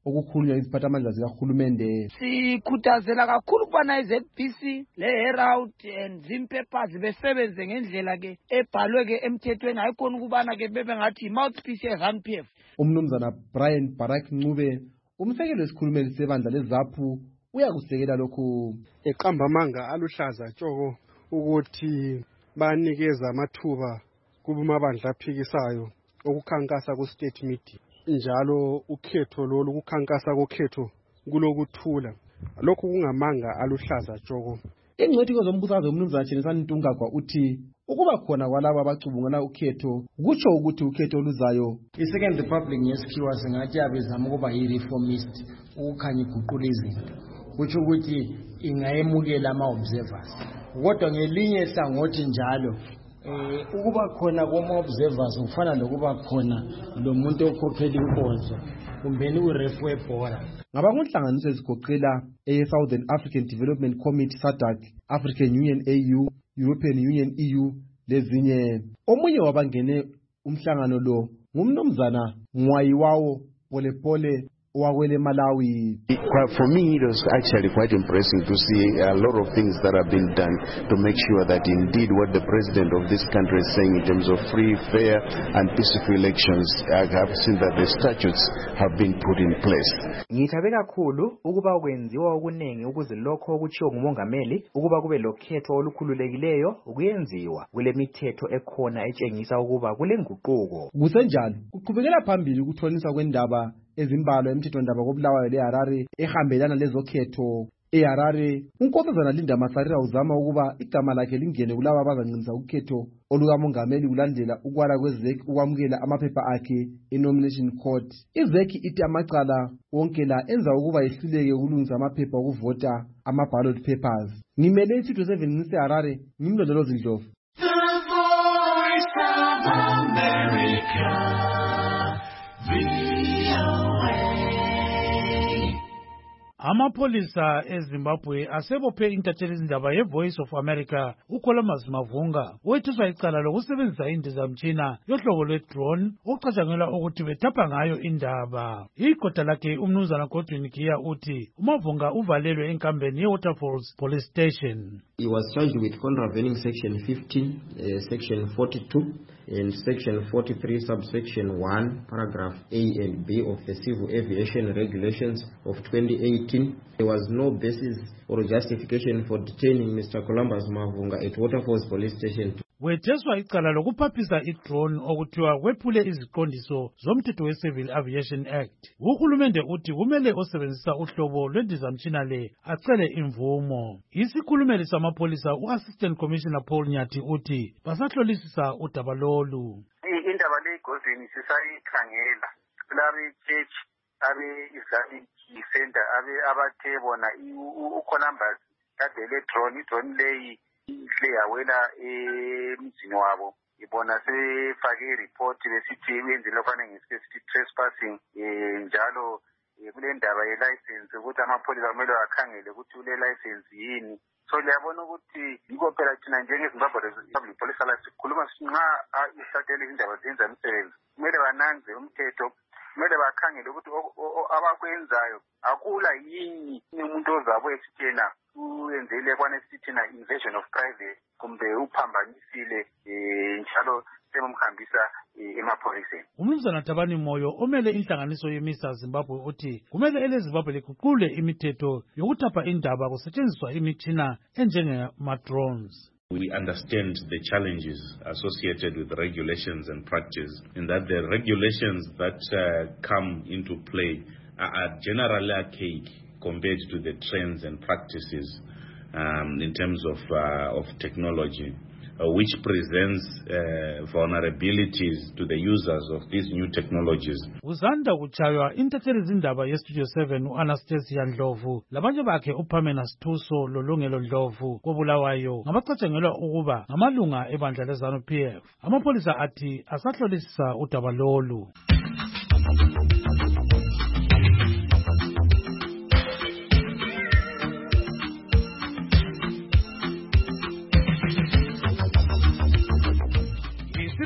S13: okukhulunywa iziphathamandla zikahulumende.
S9: Sikhuthazela kakhulu kubana i-Z B C le-Herald and Zimpepers besebenze ngendlela ke ebhalwe ke emthethweni hayikhona ukubana ke bebe ngathi i-mouthpiece ye-ZANU P F.
S13: Umnumzana Brian Barak Ncube umsekeli wesikhulumeli sebandla leZAPU uyakusekela lokhu.
S16: Eqamba amanga aluhlaza tshoko ukuthi banikeza amathuba kubumabandla aphikisayo ukukhankasa ku state media. Njalo ukhetho lolu ukukhankasa kokhetho kulokuthula. Lokhu kungamanga aluhlaza tshoko.
S13: Ingcwethi kwezombusazo umnumzana Chenisani Ntungagwa uthi ukuba khona kwalabo abacubungula ukhetho kutsho ukuthi ukhetho oluzayo
S17: i-Second Republic ngesikhiwa singathi yabezama ukuba yi-reformist ukukhanya iguqula izinto kutsho ukuthi ingayemukela ama-observers kodwa ngelinye ihlangothi njalo eh ukuba khona kwama-observers kufana nokuba khona lo muntu okhokhela inkonzo kumbeni urefu webhola.
S13: Ngabangunhlanganiso ezigoqela e-Southern African Development Committee SADC, African Union A U, European Union E U lezinye. Omunye wabangene umhlangano lo ngumnumzana Mwayiwawo Polepole wakwele Malawi.
S18: For me, it was actually quite impressive to see a lot of things that have been done to make sure that indeed what the president of this country is saying in terms of free, fair and peaceful elections, I have seen that the statutes have been put in place.
S26: Ngithabe kakhulu ukuba kwenziwa okuningi ukuze lokho okuchiwo ngumongameli ukuba kube lokhetho olukhululekileyo ukuyenziwa kule mithetho ekhona etshengisa ukuba kule nguquko.
S13: Kusenjalo kuqhubekela phambili ukuthoniswa kwendaba ezimbalwa emthethondaba koBulawayo leHarare ehambelana lezokhetho. eHarare unkosazana Linda Masarira uzama ukuba igama lakhe lingene kulabo abazancinisa ukhetho olukamongameli kulandela ukwala kweZEC ukwamukela amaphepha akhe e-nomination court. iZEC ithi amacala wonke la enza ukuba yehluleke ukulungisa amaphepha okuvota ama-ballot papers. Ngimele isitho seven ngiseHarare ngimlondolozi Ndlovu.
S19: The Voice of America.
S5: Amapolisa eZimbabwe asebophe intatheli izindaba ye-Voice of America uColumbus Mavunga wethiswa icala lokusebenzisa indizamtshina yohlobo lwe-drone okucatshangelwa ukuthi bethapha ngayo indaba. Iqoda lakhe umnumzana Godwin Giya uthi uMavunga uvalelwe enkambeni ye-Waterfalls Police Station.
S20: He was charged with contravening section fifteen, uh, section forty-two and section forty-three subsection one paragraph A and B of the Civil Aviation Regulations of twenty eighteen. There was no basis or justification for detaining Mister Columbus Mavunga at Waterfalls Police Station.
S5: Wetheswa icala lokuphaphisa i-drone okuthiwa kwephule iziqondiso zomthetho we-Civil Aviation Act. Uhulumende uthi kumele osebenzisa uhlobo lwendizamtshina le acele imvumo. Isikhulumeli samapolisa u-Assistant Commissioner Paul Nyati uthi basahlolisisa udaba lolu.
S7: Indaba le Godwin sisayikhangela kulabe church abe Islamic Center abe abathe bona uColumbus kade le drone i-drone leyi ihle yawela emzini wabo ibona sefake i-report besithi wenzile lokwana ngesithi trespassing njalo kule ndaba ye-license ukuthi amapolisa kumele akhangele ukuthi ule license yini. So liyabona ukuthi yiko phela thina njengeZimbabwe Public Police Service sikhuluma nxa isatele indaba zenza umsebenzi kumele bananze umthetho kumele bakhangele ukuthi abakwenzayo akula yini umuntu ozabo esithena uyenzele kwana sithina invasion of privacy kumbe uphambanisile njalo semumhambisa emapholiseni.
S5: Umnumzana Thabani Moyo omele inhlanganiso yeMisa Zimbabwe uthi kumele eleZimbabwe liguqule imithetho yokuthapha indaba kusetshenziswa imitshina enjengama-drones.
S27: We understand the challenges associated with regulations and practice, in that the regulations that uh, come into play are, are generally archaic compared to the trends and practices um, in terms of, uh, of technology, uh, which presents uh, vulnerabilities to the users of these new technologies.
S5: Uzanda kuchaywa intatheli izindaba ye-Studio seven u-Anastasia Ndlovu labanye bakhe uPamela Sithuso loLungelo Ndlovu koBulawayo ngabacatshangelwa ukuba ngamalunga ebandla leZANU P F. Amapolisa athi asahlolisisa udaba lolu.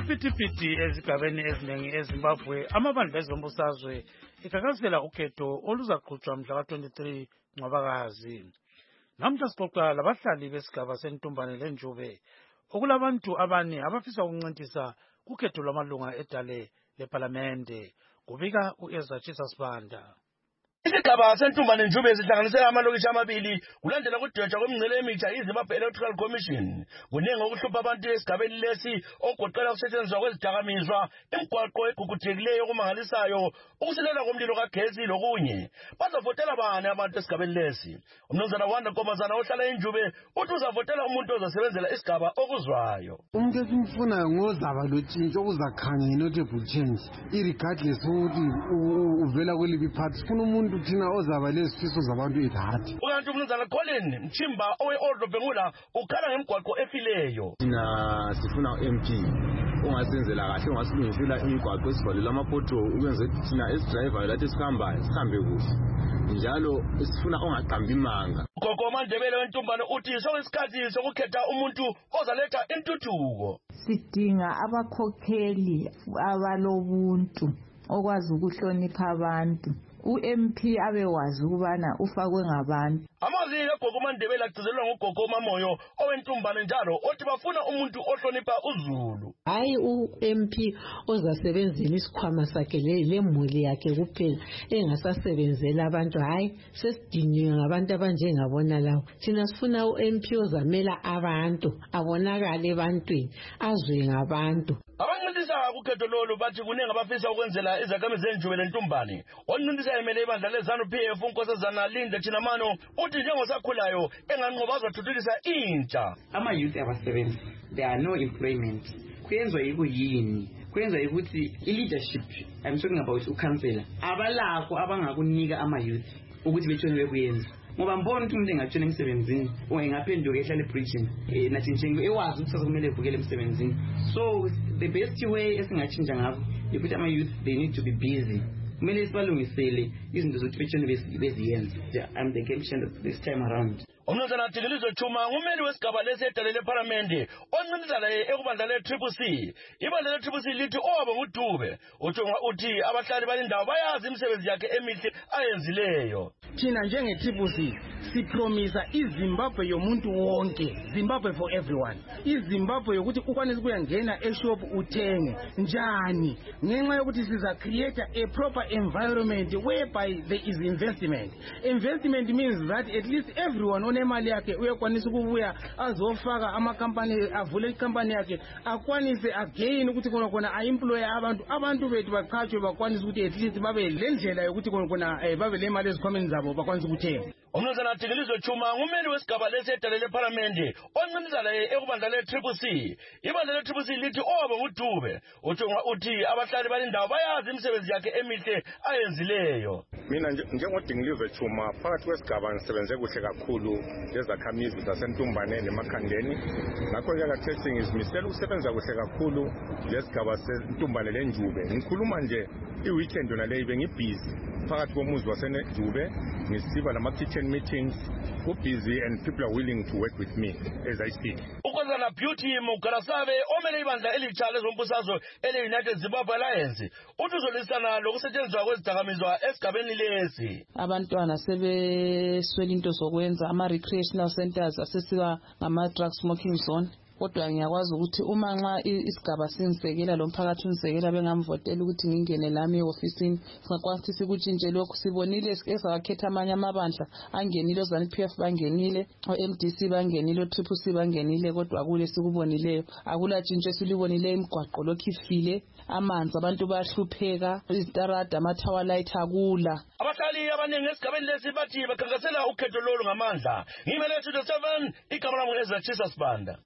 S5: Isiphithiphithi ezigabeni eziningi eZimbabwe amabandla ezombusazwe ikakasela ukhetho oluzaqhutshwa mhla ka twenty-three Ncwabakazi. Namhla sixoxa labahlali besigaba sentumbane lenjube okulabantu abane abafisa ukuncintisa kukhetho lwamalunga edale leParlamente. Kubika uEzra Chisasibanda.
S1: Isigaba sentumbane njube sihlanganisela amalokitshi amabili kulandela kudwetshwa kwemingcele emitsha yiZimbabwe Electoral Commission. Kunenge ukuhlupha abantu esigabeni lesi okugoqela ukusetshenziswa kwezidakamizwa, imigwaqo eguguthekileyo okumangalisayo, ukusilela komlilo kagesi lokunye. Bazavotela bani abantu esigabeni lesi? Umnumzana Wanda Nkombazana ohlala enjube uthi uzavotela umuntu ozasebenzela isigaba okuzwayo.
S2: Umuntu esimfunayo ngozaba lotshintsho okuzakhanya i-notable change irregardless ukuthi uvela kwelibi party. Sifuna umuntu thina ozaba lesifiso zabantu ethati.
S1: Ukanti umnumzana Colin Mchimba owe-Old Bengula ukhala ngemigwaqo efileyo.
S6: Thina sifuna u-M P ongasenzela kahle ongasilungisela imigwaqo esivalela amapoto ukwenza ukuthi thina esidrayivayo lathi sihambayo sihambe kuhle. Njalo sifuna ongaqambi imanga.
S1: Gogo Mandebele wentumbane uthi sokuyisikhathi sokukhetha umuntu ozaletha intuthuko.
S8: Sidinga abakhokheli abalobuntu okwazi ukuhlonipha abantu. U-M P abewazi ukubana ufakwe ngabantu.
S1: Amazwi kaGogo Mandebele agcizelwa nguGogo Mamoyo owentumbane njalo othi bafuna umuntu ohlonipha uZulu.
S21: Hayi u-M P ozasebenzela isikhwama sakhe lemuli yakhe kuphela engasasebenzela abantu. Hayi sesidiniwe ngabantu abanjengabona lawo. Thina sifuna u-M P ozamela abantu abonakale ebantwini azwe ngabantu.
S1: Abancintisa kukhetho lolu bathi kunenge abafisa ukwenzela izakhamizi zenjube lentumbane. Oncintisa emele ibandla leZANU P F uNkosazana Linde Chinamano uthi njengosakhulayo enganqoba azathuthukisa intsha.
S22: Ama-youth abasebenzi, there are no employment. Kuyenzwa yikuyini? Kuyenzwa ukuthi i-leadership, I'm talking about ukhansela, abalakho abangakunika ama-youth ukuthi betshone bekuyenza. Ngoba mbona ukuthi umuntu engatshona emsebenzini or engaphenduka ehlala ebridging nathi njengoba ewazi ukuthi sakumele evukele emsebenzini. So the best way esingatshintsha ngakho ukuthi ama-youth they need to be busy. Kumele sibalungisele izinto zokuthi betshone beziyenza. I'm the game changer this time around.
S1: Umnumzana Thingelizo Chuma ngumeli wesigaba lesi edale leParlamente oncintisa laye ekubandla le-Triple C. Ibandla le-Triple C lithi obo ngudube uthi abahlali balindawo bayazi imisebenzi yakhe emihle ayenzileyo.
S10: Thina njenge-Triple C sipromisa iZimbabwe yomuntu wonke, Zimbabwe for everyone. iZimbabwe yokuthi ukwanisa ukuyangena eshop uthenge njani ngenxa yokuthi siza create a proper environment whereby there is investment. Investment means that at least everyone onemali yakhe uyakwanisa ukubuya azofaka ama-company avule i-company yakhe akwanise again ukuthi khona khona a-employe abantu abantu bethu baqhatshwe bakwanisa ukuthi at least babe le ndlela yokuthi khona khona babe le mali ezikhwameni zabo bakwanisa ukuthenga.
S1: Umnumzana Thingelizo Chuma ngumeli wesigaba lesi edale leParlamente oncintisa laye ekubandla le-Triple C. Ibandla le-Triple C lithi obo ngudube uthi abahlali balindawo bayazi imisebenzi yakhe emihle ayenzileyo.
S23: Mina njengoDingilizo Chuma phakathi kwesigaba ngisebenze kuhle kakhulu lezakhamizi zasentumbane nemakhandeni. Ngakho-ke khathesi ngizimisela ukusebenza kuhle kakhulu lesigaba sentumbane lenjube. Ngikhuluma nje i-weekend yona leyi bengibhizi phakathi komuzi wasenjube ngisiba lama-kitchen meetings. Busy and people are willing to work with me as I speak.
S1: Ukwazana Beauty Mugarasabe omele ibandla elitsha lezombusazwe ele-United Zimbabwe Alliance uthi uzolisana lokusetshenziswa kwezidakamizwa esigabeni lesi.
S28: Abantwana sebeswela into zokwenza ama-recreational centers asesiba ngama-drug smoking zone. Kodwa ngiyakwazi ukuthi uma nxa isigaba singisekela lo mphakathi ungisekela bengamvotela ukuthi ngingene lami e-ofisini singakwanisa ukutshintshe lokhu. Sibonile esawakhetha amanye amabandla angenile oZANU P F bangenile o-M D C bangenile o-Triple C bangenile kodwa kule sikubonileyo akulatshintsho esilibonileyo. Imigwaqo lokhu ifile, amanzi abantu bayahlupheka, izitarada ama-tower light akula.
S1: Abahlali abaningi esigabeni lesi bathi bakhankasela ukhetho lolu ngamandla. Ngimele two to seven igama lami Ezra Chisasibanda.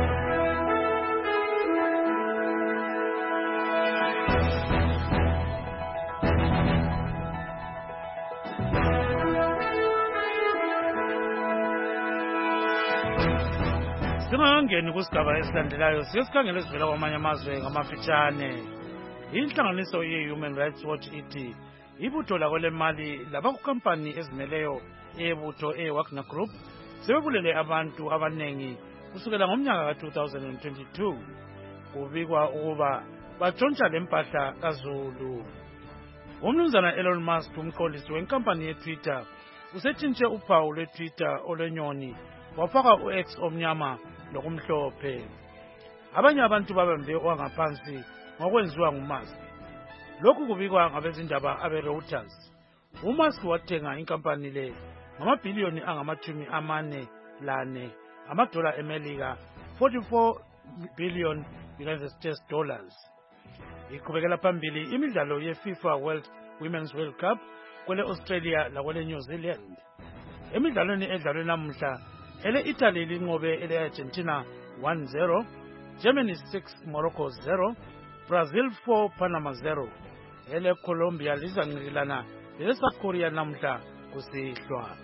S5: Singangeni kusigaba esilandelayo siyesikhangela esivela kwamanye amazwe ngamafitshane. Inhlanganiso ye-Human Rights Watch ithi ibutho lako lemali labakukhampani ezimeleyo ebutho e-Wagner Group sebebulele abantu abanengi kusukela ngomnyaka ka two thousand twenty-two. kubikwa ukuba batshontsha lempahla kaZulu. Umnumzana Elon Musk, umqondisi wenkampani yeTwitter, usetshintshe uphawu lweTwitter olwenyoni wafaka u-X omnyama lokumhlophe. Abanye abantu babambe wangaphansi ngokwenziwa nguMusk. Lokhu kubikwa ngabezindaba abe-Reuters. uMusk wathenga inkampani le ngamabhiliyoni angamachumi amane lane amadola eMelika, forty-four billion United States dollars. Iqhubekela phambili imidlalo ye-FIFA World Women's World Cup kwele Australia lakwele New Zealand. Emidlalweni edlalwe namuhla, ele Italy linqobe ele Argentina one zero, Germany six, Morocco zero, Brazil four, Panama zero. Ele Colombia lizanqilana le South Korea namuhla kusihlwa.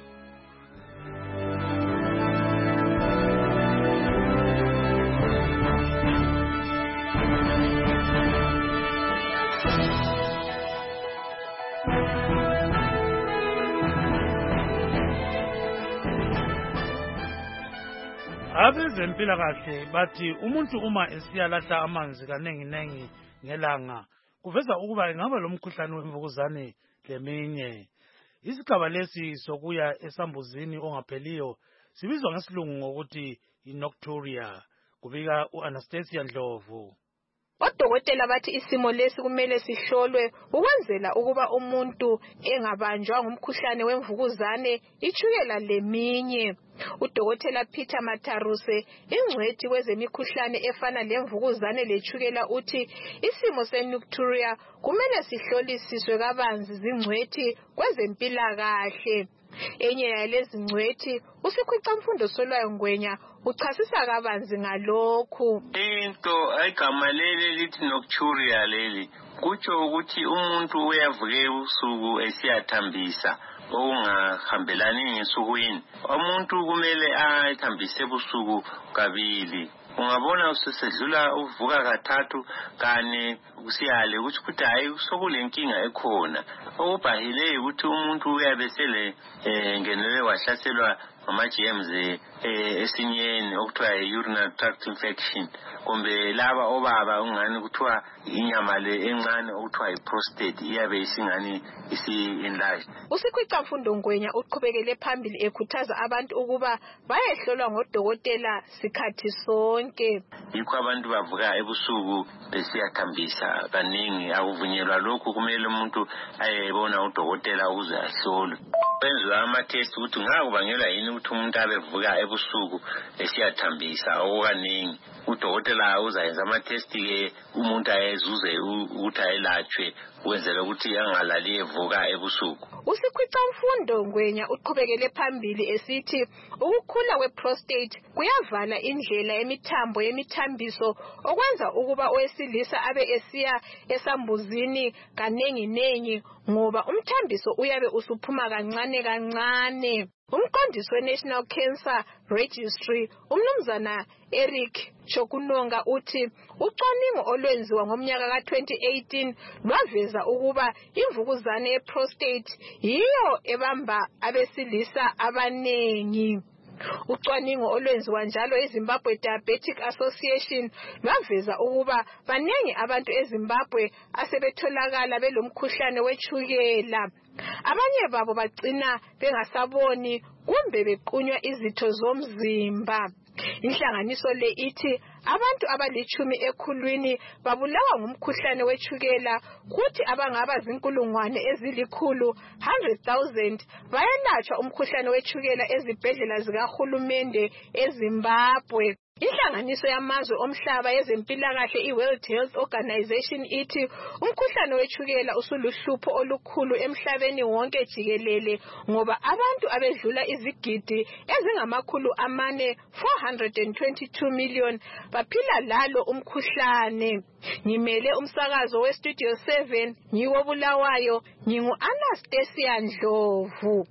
S5: Abezempilakahle bathi umuntu uma esiyalahla amanzi kanengi nengi ngelanga kuveza ukuba engaba lomkhuhlane wemvukuzane leminye. Isigaba lesi sokuya esambuzini ongapheliyo sibizwa ngesilungu ngokuthi inocturia. Kubika uAnastasia Ndlovu.
S3: Odokotela bathi isimo lesi kumele sihlolwe ukwenzela ukuba umuntu engabanjwa ngumkhuhlane wemvukuzane ichukela leminye. Udokotela Peter Mataruse, ingcwethi kwezemikhuhlane efana lemvukuzane lechukela, uthi isimo senocturia kumele sihlolisiswe kabanzi zingcwethi kwezempilakahle. Enye yalezi ngcwethi usikhwicamfundo Solwayo Ngwenya uchasisa kabanzi ngalokhu.
S4: Into ayigama leli lithi nocturia leli kutsho ukuthi umuntu uyavuka ebusuku esiyathambisa okungahambelani ngesukwini. Umuntu kumele athambise ebusuku kabili. Ungabona usesedlula uvuka kathathu kane kusiyale ukuthi kuthi hayi sokulenkinga ekhona. Okubhahile ukuthi umuntu uyabesele ngenele wahlaselwa ama-germs esinyeni okuthiwa urinary tract infection, kumbe laba obaba ungani kuthiwa inyama le encane okuthiwa prostate iyabe isingani isi-enlarged.
S3: Usikhwicamfundo Ngwenya uqhubekele phambili ekhuthaza abantu ukuba bayehlolwa ngodokotela sikhathi sonke.
S4: Yikho abantu bavuka ebusuku besiyathambisa kaningi, akuvunyelwa lokhu, kumele umuntu ayebona udokotela ukuze ahlolwe. Kwenziwa ama-test ukuthi ngakubangela yini ukuthi umuntu abevuka ebusuku esiyathambisa okukaningi. Udokotela uzayenza ama-test-ke umuntu ayezuze ukuthi ayelatshwe ukwenzela ukuthi angalali evuka ebusuku.
S3: Usikhwicamfundo Ngwenya uqhubekele phambili esithi ukukhula kwe-prostate kuyavala indlela emithambo yemithambiso okwenza ukuba owesilisa abe esiya esambuzini kanengi nengi ngoba umthambiso uyabe usuphuma kancane kancane. Umqondisi we-National Cancer Registry, umnumzana Eric Chokunonga, uthi ucwaningo olwenziwa ngomnyaka ka twenty eighteen lwaveza ukuba imvukuzane ye-prostate yiyo ebamba abesilisa abanengi. Ucwaningo olwenziwa njalo eZimbabwe Diabetic Association lwaveza ukuba baningi abantu eZimbabwe asebetholakala belomkhuhlane wetshukela. Abanye babo bagcina bengasaboni kumbe bequnywa izitho zomzimba. Inhlanganiso le ithi abantu abalichumi ekhulwini babulawa ngumkhuhlane wetshukela, kuthi abangaba zinkulungwane ezilikhulu one hundred thousand bayelatshwa umkhuhlane wetshukela ezibhedlela zikahulumende eZimbabwe. Inhlanganiso yamazwe omhlaba yezempilakahle i-World Health Organization ithi umkhuhlane wetshukela usuluhlupho olukhulu emhlabeni wonke jikelele ngoba abantu abedlula izigidi ezingamakhulu amane four hundred twenty-two million baphila lalo umkhuhlane. Ngimele umsakazo we-Studio seven ngiwo Bulawayo, ngingu-Anastasia Ndlovu.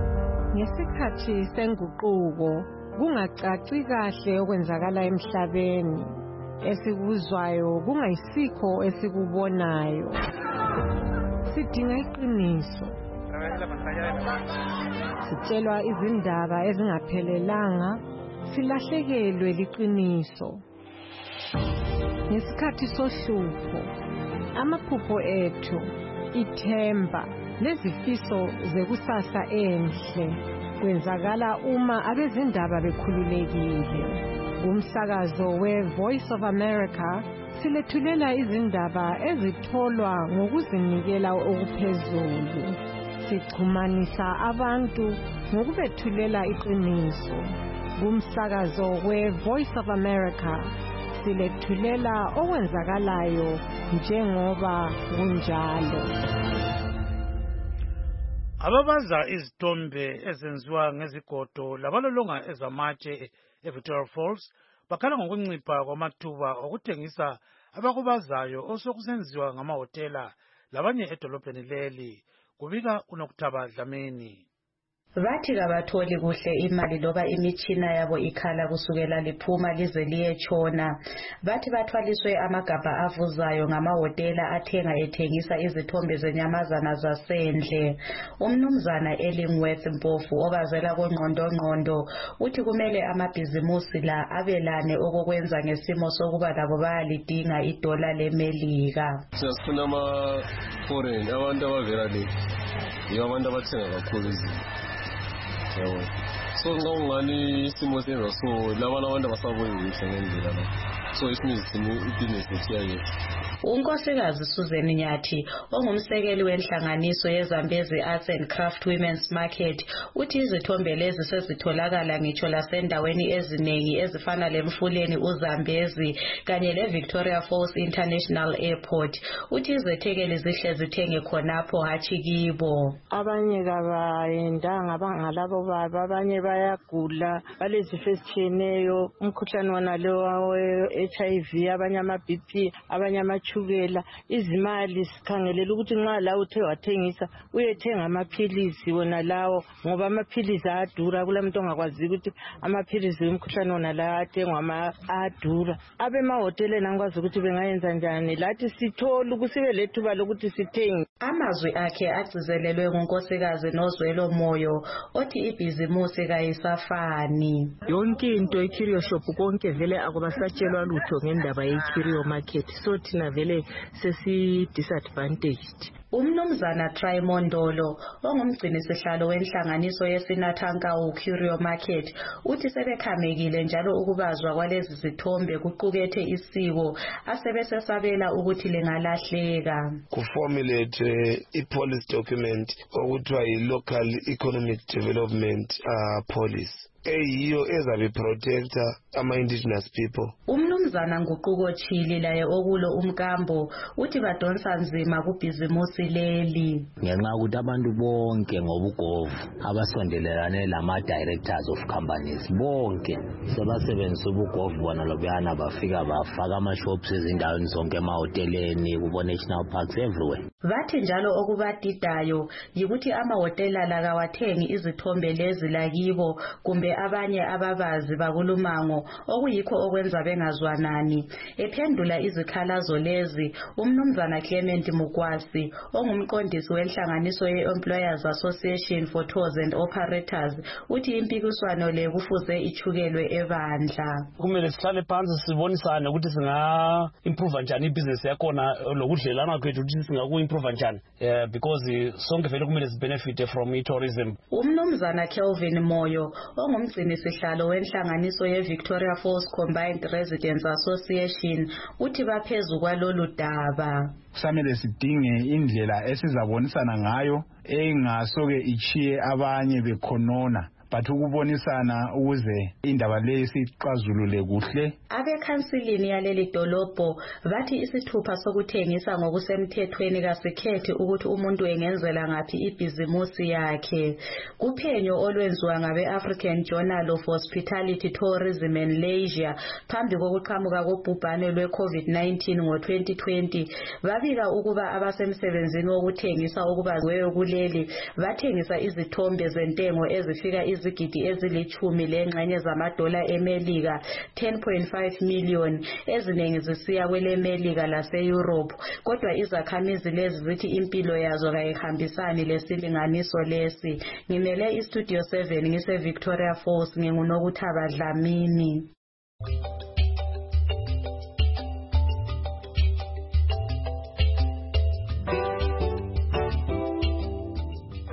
S21: Ngesikhathi senguquko kungacaci kahle okwenzakala emhlabeni, esikuzwayo kungayisikho esikubonayo. Sidinga iqiniso. Sitshelwa izindaba ezingaphelelanga, silahlekelwe liqiniso.
S9: ngesikhathi sohlupho. Amaphupho ethu, ithemba lezifiso zekusasa enhle kwenzakala uma abezindaba bekhululekile. Umsakazo we-Voice of America silethulela izindaba ezitholwa ngokuzinikela okuphezulu. Sixhumanisa abantu ngokubethulela iqiniso. Kumsakazo we-Voice of America silethulela okwenzakalayo njengoba kunjalo.
S5: Ababaza izithombe ezenziwa ngezigodo labalolonga ezamatshe eVictoria Falls bakhala ngokuncipha kwamathuba okuthengisa abakubazayo osokusenziwa ngamahotela labanye edolobheni leli. Kubika uNokuthaba Dlamini.
S11: Bathi kabatholi kuhle imali loba imitshina yabo ikhala kusukela liphuma lize liyetshona. Bathi bathwaliswe amagabha avuzayo ngamahotela athenga ethengisa izithombe zenyamazana zasendle. Umnumzana Ellingworth Mpofu obazela kongqondongqondo uthi kumele amabhizimusi la abelane okokwenza ngesimo sokuba labo bayalidinga idola lemelika.
S12: Siyafuna ama foreign abantu abavela le. Yibo abantu abathenga kakhulu izinto. So nxa ungani isimo senza so laba abantu abasaboni kuhle ngendlela la. So isinizini ibhizinesi ethiya.
S11: Unkosikazi Susan Nyathi ongumsekeli wenhlanganiso yeZambezi Arts and Craft Women's Market uthi izithombe lezi sezitholakala ngitsho lasendaweni eziningi ezifana lemfuleni uZambezi kanye leVictoria Falls International Airport. Uthi izethekeli zihle zithenge khonapho hatshi kibo.
S14: Abanye kabayendanga bangalabo baba abanye bayagula balezifo ezitshiyeneyo umkhuhlane wona lo we-H I V abanye ama-B P abanye ama chukela izimali sikhangelela ukuthi nxa la uthe wathengisa uyethenga amaphilisi wona lawo ngoba amaphilisi adura kulamuntu ongakwazi ukuthi amaphilisi womkhuhlane wona la athengwa adura. Abemahoteleni angikwazi ukuthi bengayenza njani lathi sithola ukusibe lethuba lokuthi sithenge.
S11: Amazwi akhe agcizelelwe ngunkosikazi Nozwelo Moyo othi ibhizimusi kayisafani.
S14: Yonke into ecurio shop konke vele akubasatshelwa lutho ngendaba yecurio market so thina vele sesi disadvantaged.
S11: Umnumzana Trimondolo ongumgcini sihlalo wenhlanganiso yeSinathankawu Curio Market uthi sebekhamekile njalo ukubazwa kwalezi zithombe kuqukethe isiko asebesesabela ukuthi lingalahleka.
S15: Kuformulate i-policy document okuthiwa yi-local economic development uh, policy eyiyo ezabe protector ama-indigenous people.
S11: Umnumzana Nguquko Chili laye okulo umkambo uthi badonsa nzima kubhizimusi leli.
S16: Ngenxa ukuthi abantu bonke ngobugovu abasondelelane lama-directors of companies bonke sebasebenzisa ubugovu bona lobuyana bafika bafaka ama-shops ezindaweni zonke emahoteleni kubo-national parks everywhere.
S11: Bathi njalo okubadidayo yikuthi amahotela la kawathengi izithombe lezi lakibo kumbe abanye ababazi bakulumango okuyikho okwenza bengazwanani. Ephendula izikhalazo lezi umnumzana Clement Mukwasi ongumqondisi wenhlanganiso ye-Employers Association for Tours and Operators uthi impikiswano le kufuze ichukelwe ebandla.
S24: Kumele sihlale phansi sibonisane ukuthi singa improve njani ibusiness yakhona lokudlelana kwethu ukuthi singaku improve njani because sonke vele kumele sibenefit from tourism.
S11: Umnumzana Kelvin Moyo ongumgcini sihlalo wenhlanganiso ye-Victoria Falls Combined Residents Association uthi baphezulu kwalolu daba.
S25: Kusamele sidinge indlela esizabonisana ngayo engasoke ichiye abanye bekhonona but ukubonisana ukuze indaba leyo siqazulule kuhle.
S11: Abekhansilini yaleli dolobho bathi isithupha sokuthengisa ngokusemthethweni kasikhethi ukuthi umuntu engenzela ngathi ibhizimusi yakhe. Kuphenyo olwenziwa ngabe-African Journal of Hospitality, Tourism and Leisure phambi kokuqhamuka kobhubhane lwe-COVID nineteen ngo-twenty twenty babika ukuba abasemsebenzini wokuthengisa okubaziweyo kuleli bathengisa izithombe zentengo ezifika izigidi ezilithumi lengxenye zamadola eMelika ten point five million eziningi zisiya kweleMelika lase-Europe. Kodwa izakhamizi lezi zithi impilo yazo kayihambisani lesilinganiso lesi. Ngimele iStudio seven ngise-Victoria Falls nginguNokuthaba Dlamini.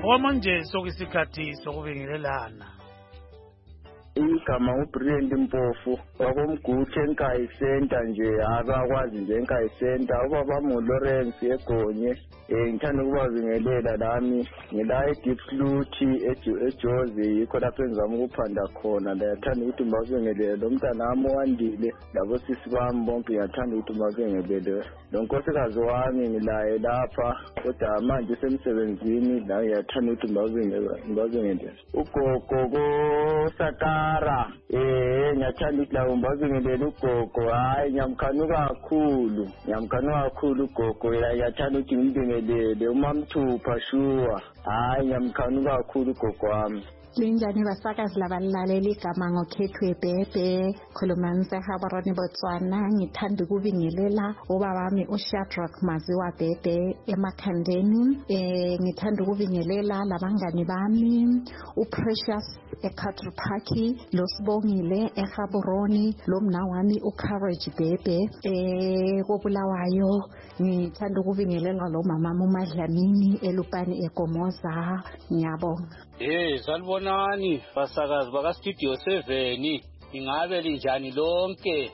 S5: Okwamanje sokuyisikhathi sokubingelelana.
S7: Igama uBrilliant Mpofu wakomguthe eNkayi Center nje akakwazi nje eNkayi Center ubaba Lawrence egonye eh ngithanda ukubabingelela lami ngila eDeep Sluth eJozi yikho lapho engizama ukuphanda khona la ngithanda ukuthi mbabingelele lo mntanami wandile labo sisi bami bonke ngiyathanda ukuthi mbabingelele lo nkosikazi wami ngilaye lapha kodwa manje semsebenzini la ngiyathanda ukuthi mbabingelele mbabingelele ugogo ko Sakara eh ngiyathanda ukuthi la mbabingelele ugogo hayi ngiyamkhanuka kakhulu ngiyamkhanuka kakhulu ugogo ngiyathanda ukuthi ngimbingelele umamthupha shuwa hayi ngiyamkhanuka kakhulu ugogo wami.
S13: Linjani basakazi labalalela igama ngokhethwe Bhebhe khuluma ngiseHabaroni Botswana ngithanda ukubingelela ubaba wami uShadrack Maziwa Bhebhe emakhandeni eh ngithanda ukubingelela labangani bami uPrecious eCountry Park loSibongile eHabaroni lomna wami uCourage Bhebhe eh kobulawayo ngithanda ukubingelela lo mama uMadlamini eLupane eGomoza ngiyabonga.
S17: Eh salibonani basakazi baka Studio seven ingabe linjani lonke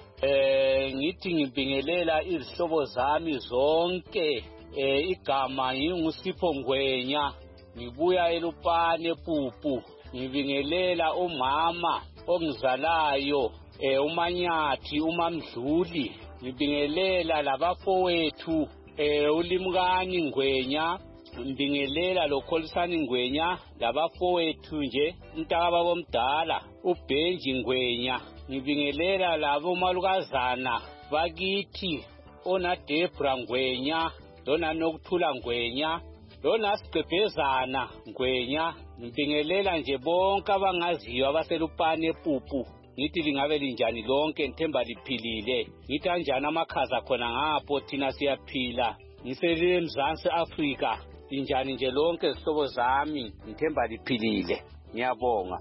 S17: eh ngithi ngibingelela izihlobo zami zonke eh igama ngingusipho Ngwenya ngibuya eLupane Pupu ngibingelela umama ongizalayo eh uManyathi uMamdluli ngibingelela labafowethu eh uLimkani Ngwenya ngibingelela lo Kholisani Ngwenya labafowethu nje intaba bomdala uBenji Ngwenya ngibingelela labo malukazana bakithi ona Debra Ngwenya lona Nokuthula Ngwenya lona Sigqebhezana Ngwenya ngibingelela nje bonke abangaziyo abaselupane Pupu ngithi lingabe linjani lonke ngithemba liphilile ngithi kanjani amakhaza khona ngapho thina siyaphila ngisele eMzansi Afrika injani nje lonke izihlobo zami ngithemba liphilile ngiyabonga.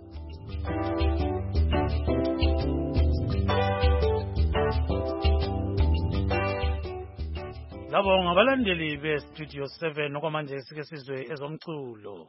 S5: Labo ngabalandeli be Studio seven okwamanje sike sizwe ezomculo.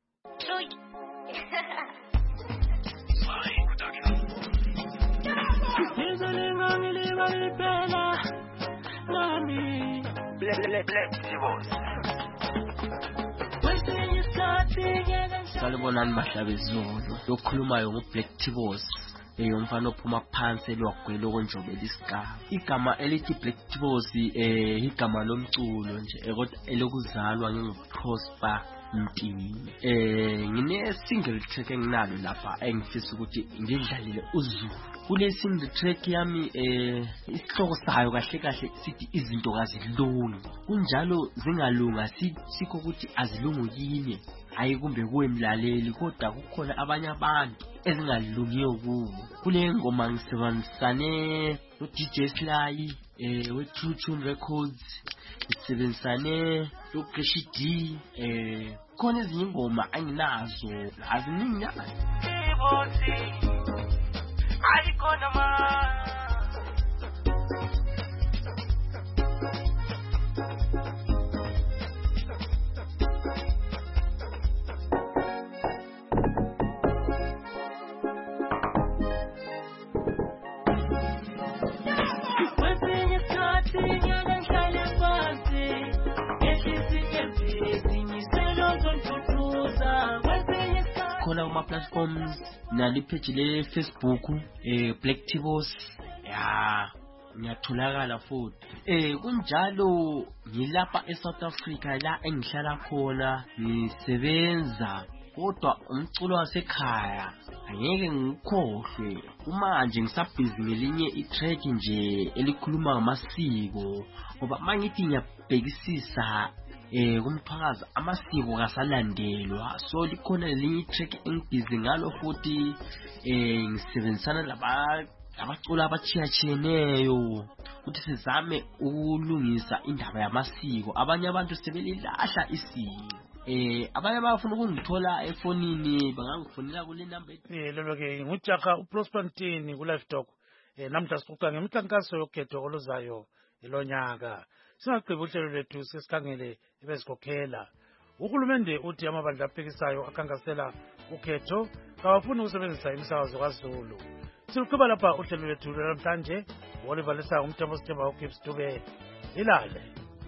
S18: Salibonani bahlabe Zulu lokhulumayo nguBlack T-Boss eyomfana ophuma phansi elwagwele okonjobela isigaba igama elithi Black T-Boss eh igama lomculo nje kodwa elokuzalwa nginguProsper Mpini eh ngine single track enginalo lapha engifisa ukuthi ngidlalile uZulu kule single track yami eh isihloko sayo kahle kahle sithi izinto kazilungi kunjalo zingalunga sikho ukuthi azilungu yini hayi kumbe kuwe mlaleli kodwa kukhona abanye abantu ezingalungiyo kubo kule ngoma ngisebenzisane no D J Sly eh we True Tune Records isebenzisane no Keshi D eh khona ezinye ingoma anginazo aziningi ayikona ma khona kuma platforms nali page le Facebook eh Black T-Boss ya ngiyatholakala futhi eh kunjalo ngilapha eSouth Africa la engihlala khona ngisebenza kodwa umculo wasekhaya angeke ngikhohlwe manje ngisabhizi ngelinye itrack nje elikhuluma ngamasiko ngoba mangithi ngiyabhekisisa eh kumphakazi amasiko kasalandelwa so likhona lelinye track engibhizi ngalo futhi eh ngisebenzisana laba abacula abachiyachiyeneyo ukuthi sizame ukulungisa indaba yamasiko abanye abantu sebelilahla isiko eh abanye bafuna ukungithola efonini bangangifonela kule number
S5: eh lelo ke ngujaka uProsper Ntini ku live talk eh namhla sixoxa ngemikhankaso yokhetho oluzayo elonyaka singaqhubeka uhlelo lwethu sesikhangele ebezikhokhela uhulumende uthi amabandla aphikisayo akhankasela ukhetho kawafuni ukusebenzisa imisakazo kaZulu. Siluqhuba lapha uhlelo lwethu lwanamhlanje. Oliver Lesa umthembu sithemba uGibbs Dube ilale.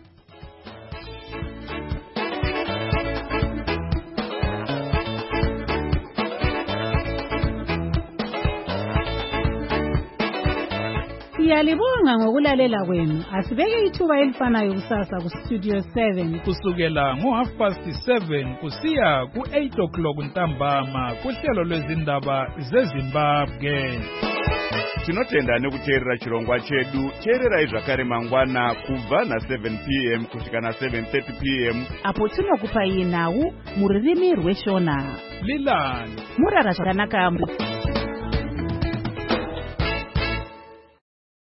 S2: Siyalibonga ngokulalela kwenu. Asibeke ithuba elifanayo kusasa ku Studio seven
S6: kusukela ngo half past seven kusiya ku eight o'clock ntambama kuhlelo lwezindaba zeZimbabwe.
S8: Tinotenda nekuteerera chirongwa chedu. Teererai zvakare mangwana kubva na seven p m kusvika na seven thirty p m
S2: apo tinokupai nhau muririmi rweshona.
S6: Lilani
S2: murara zvakanaka.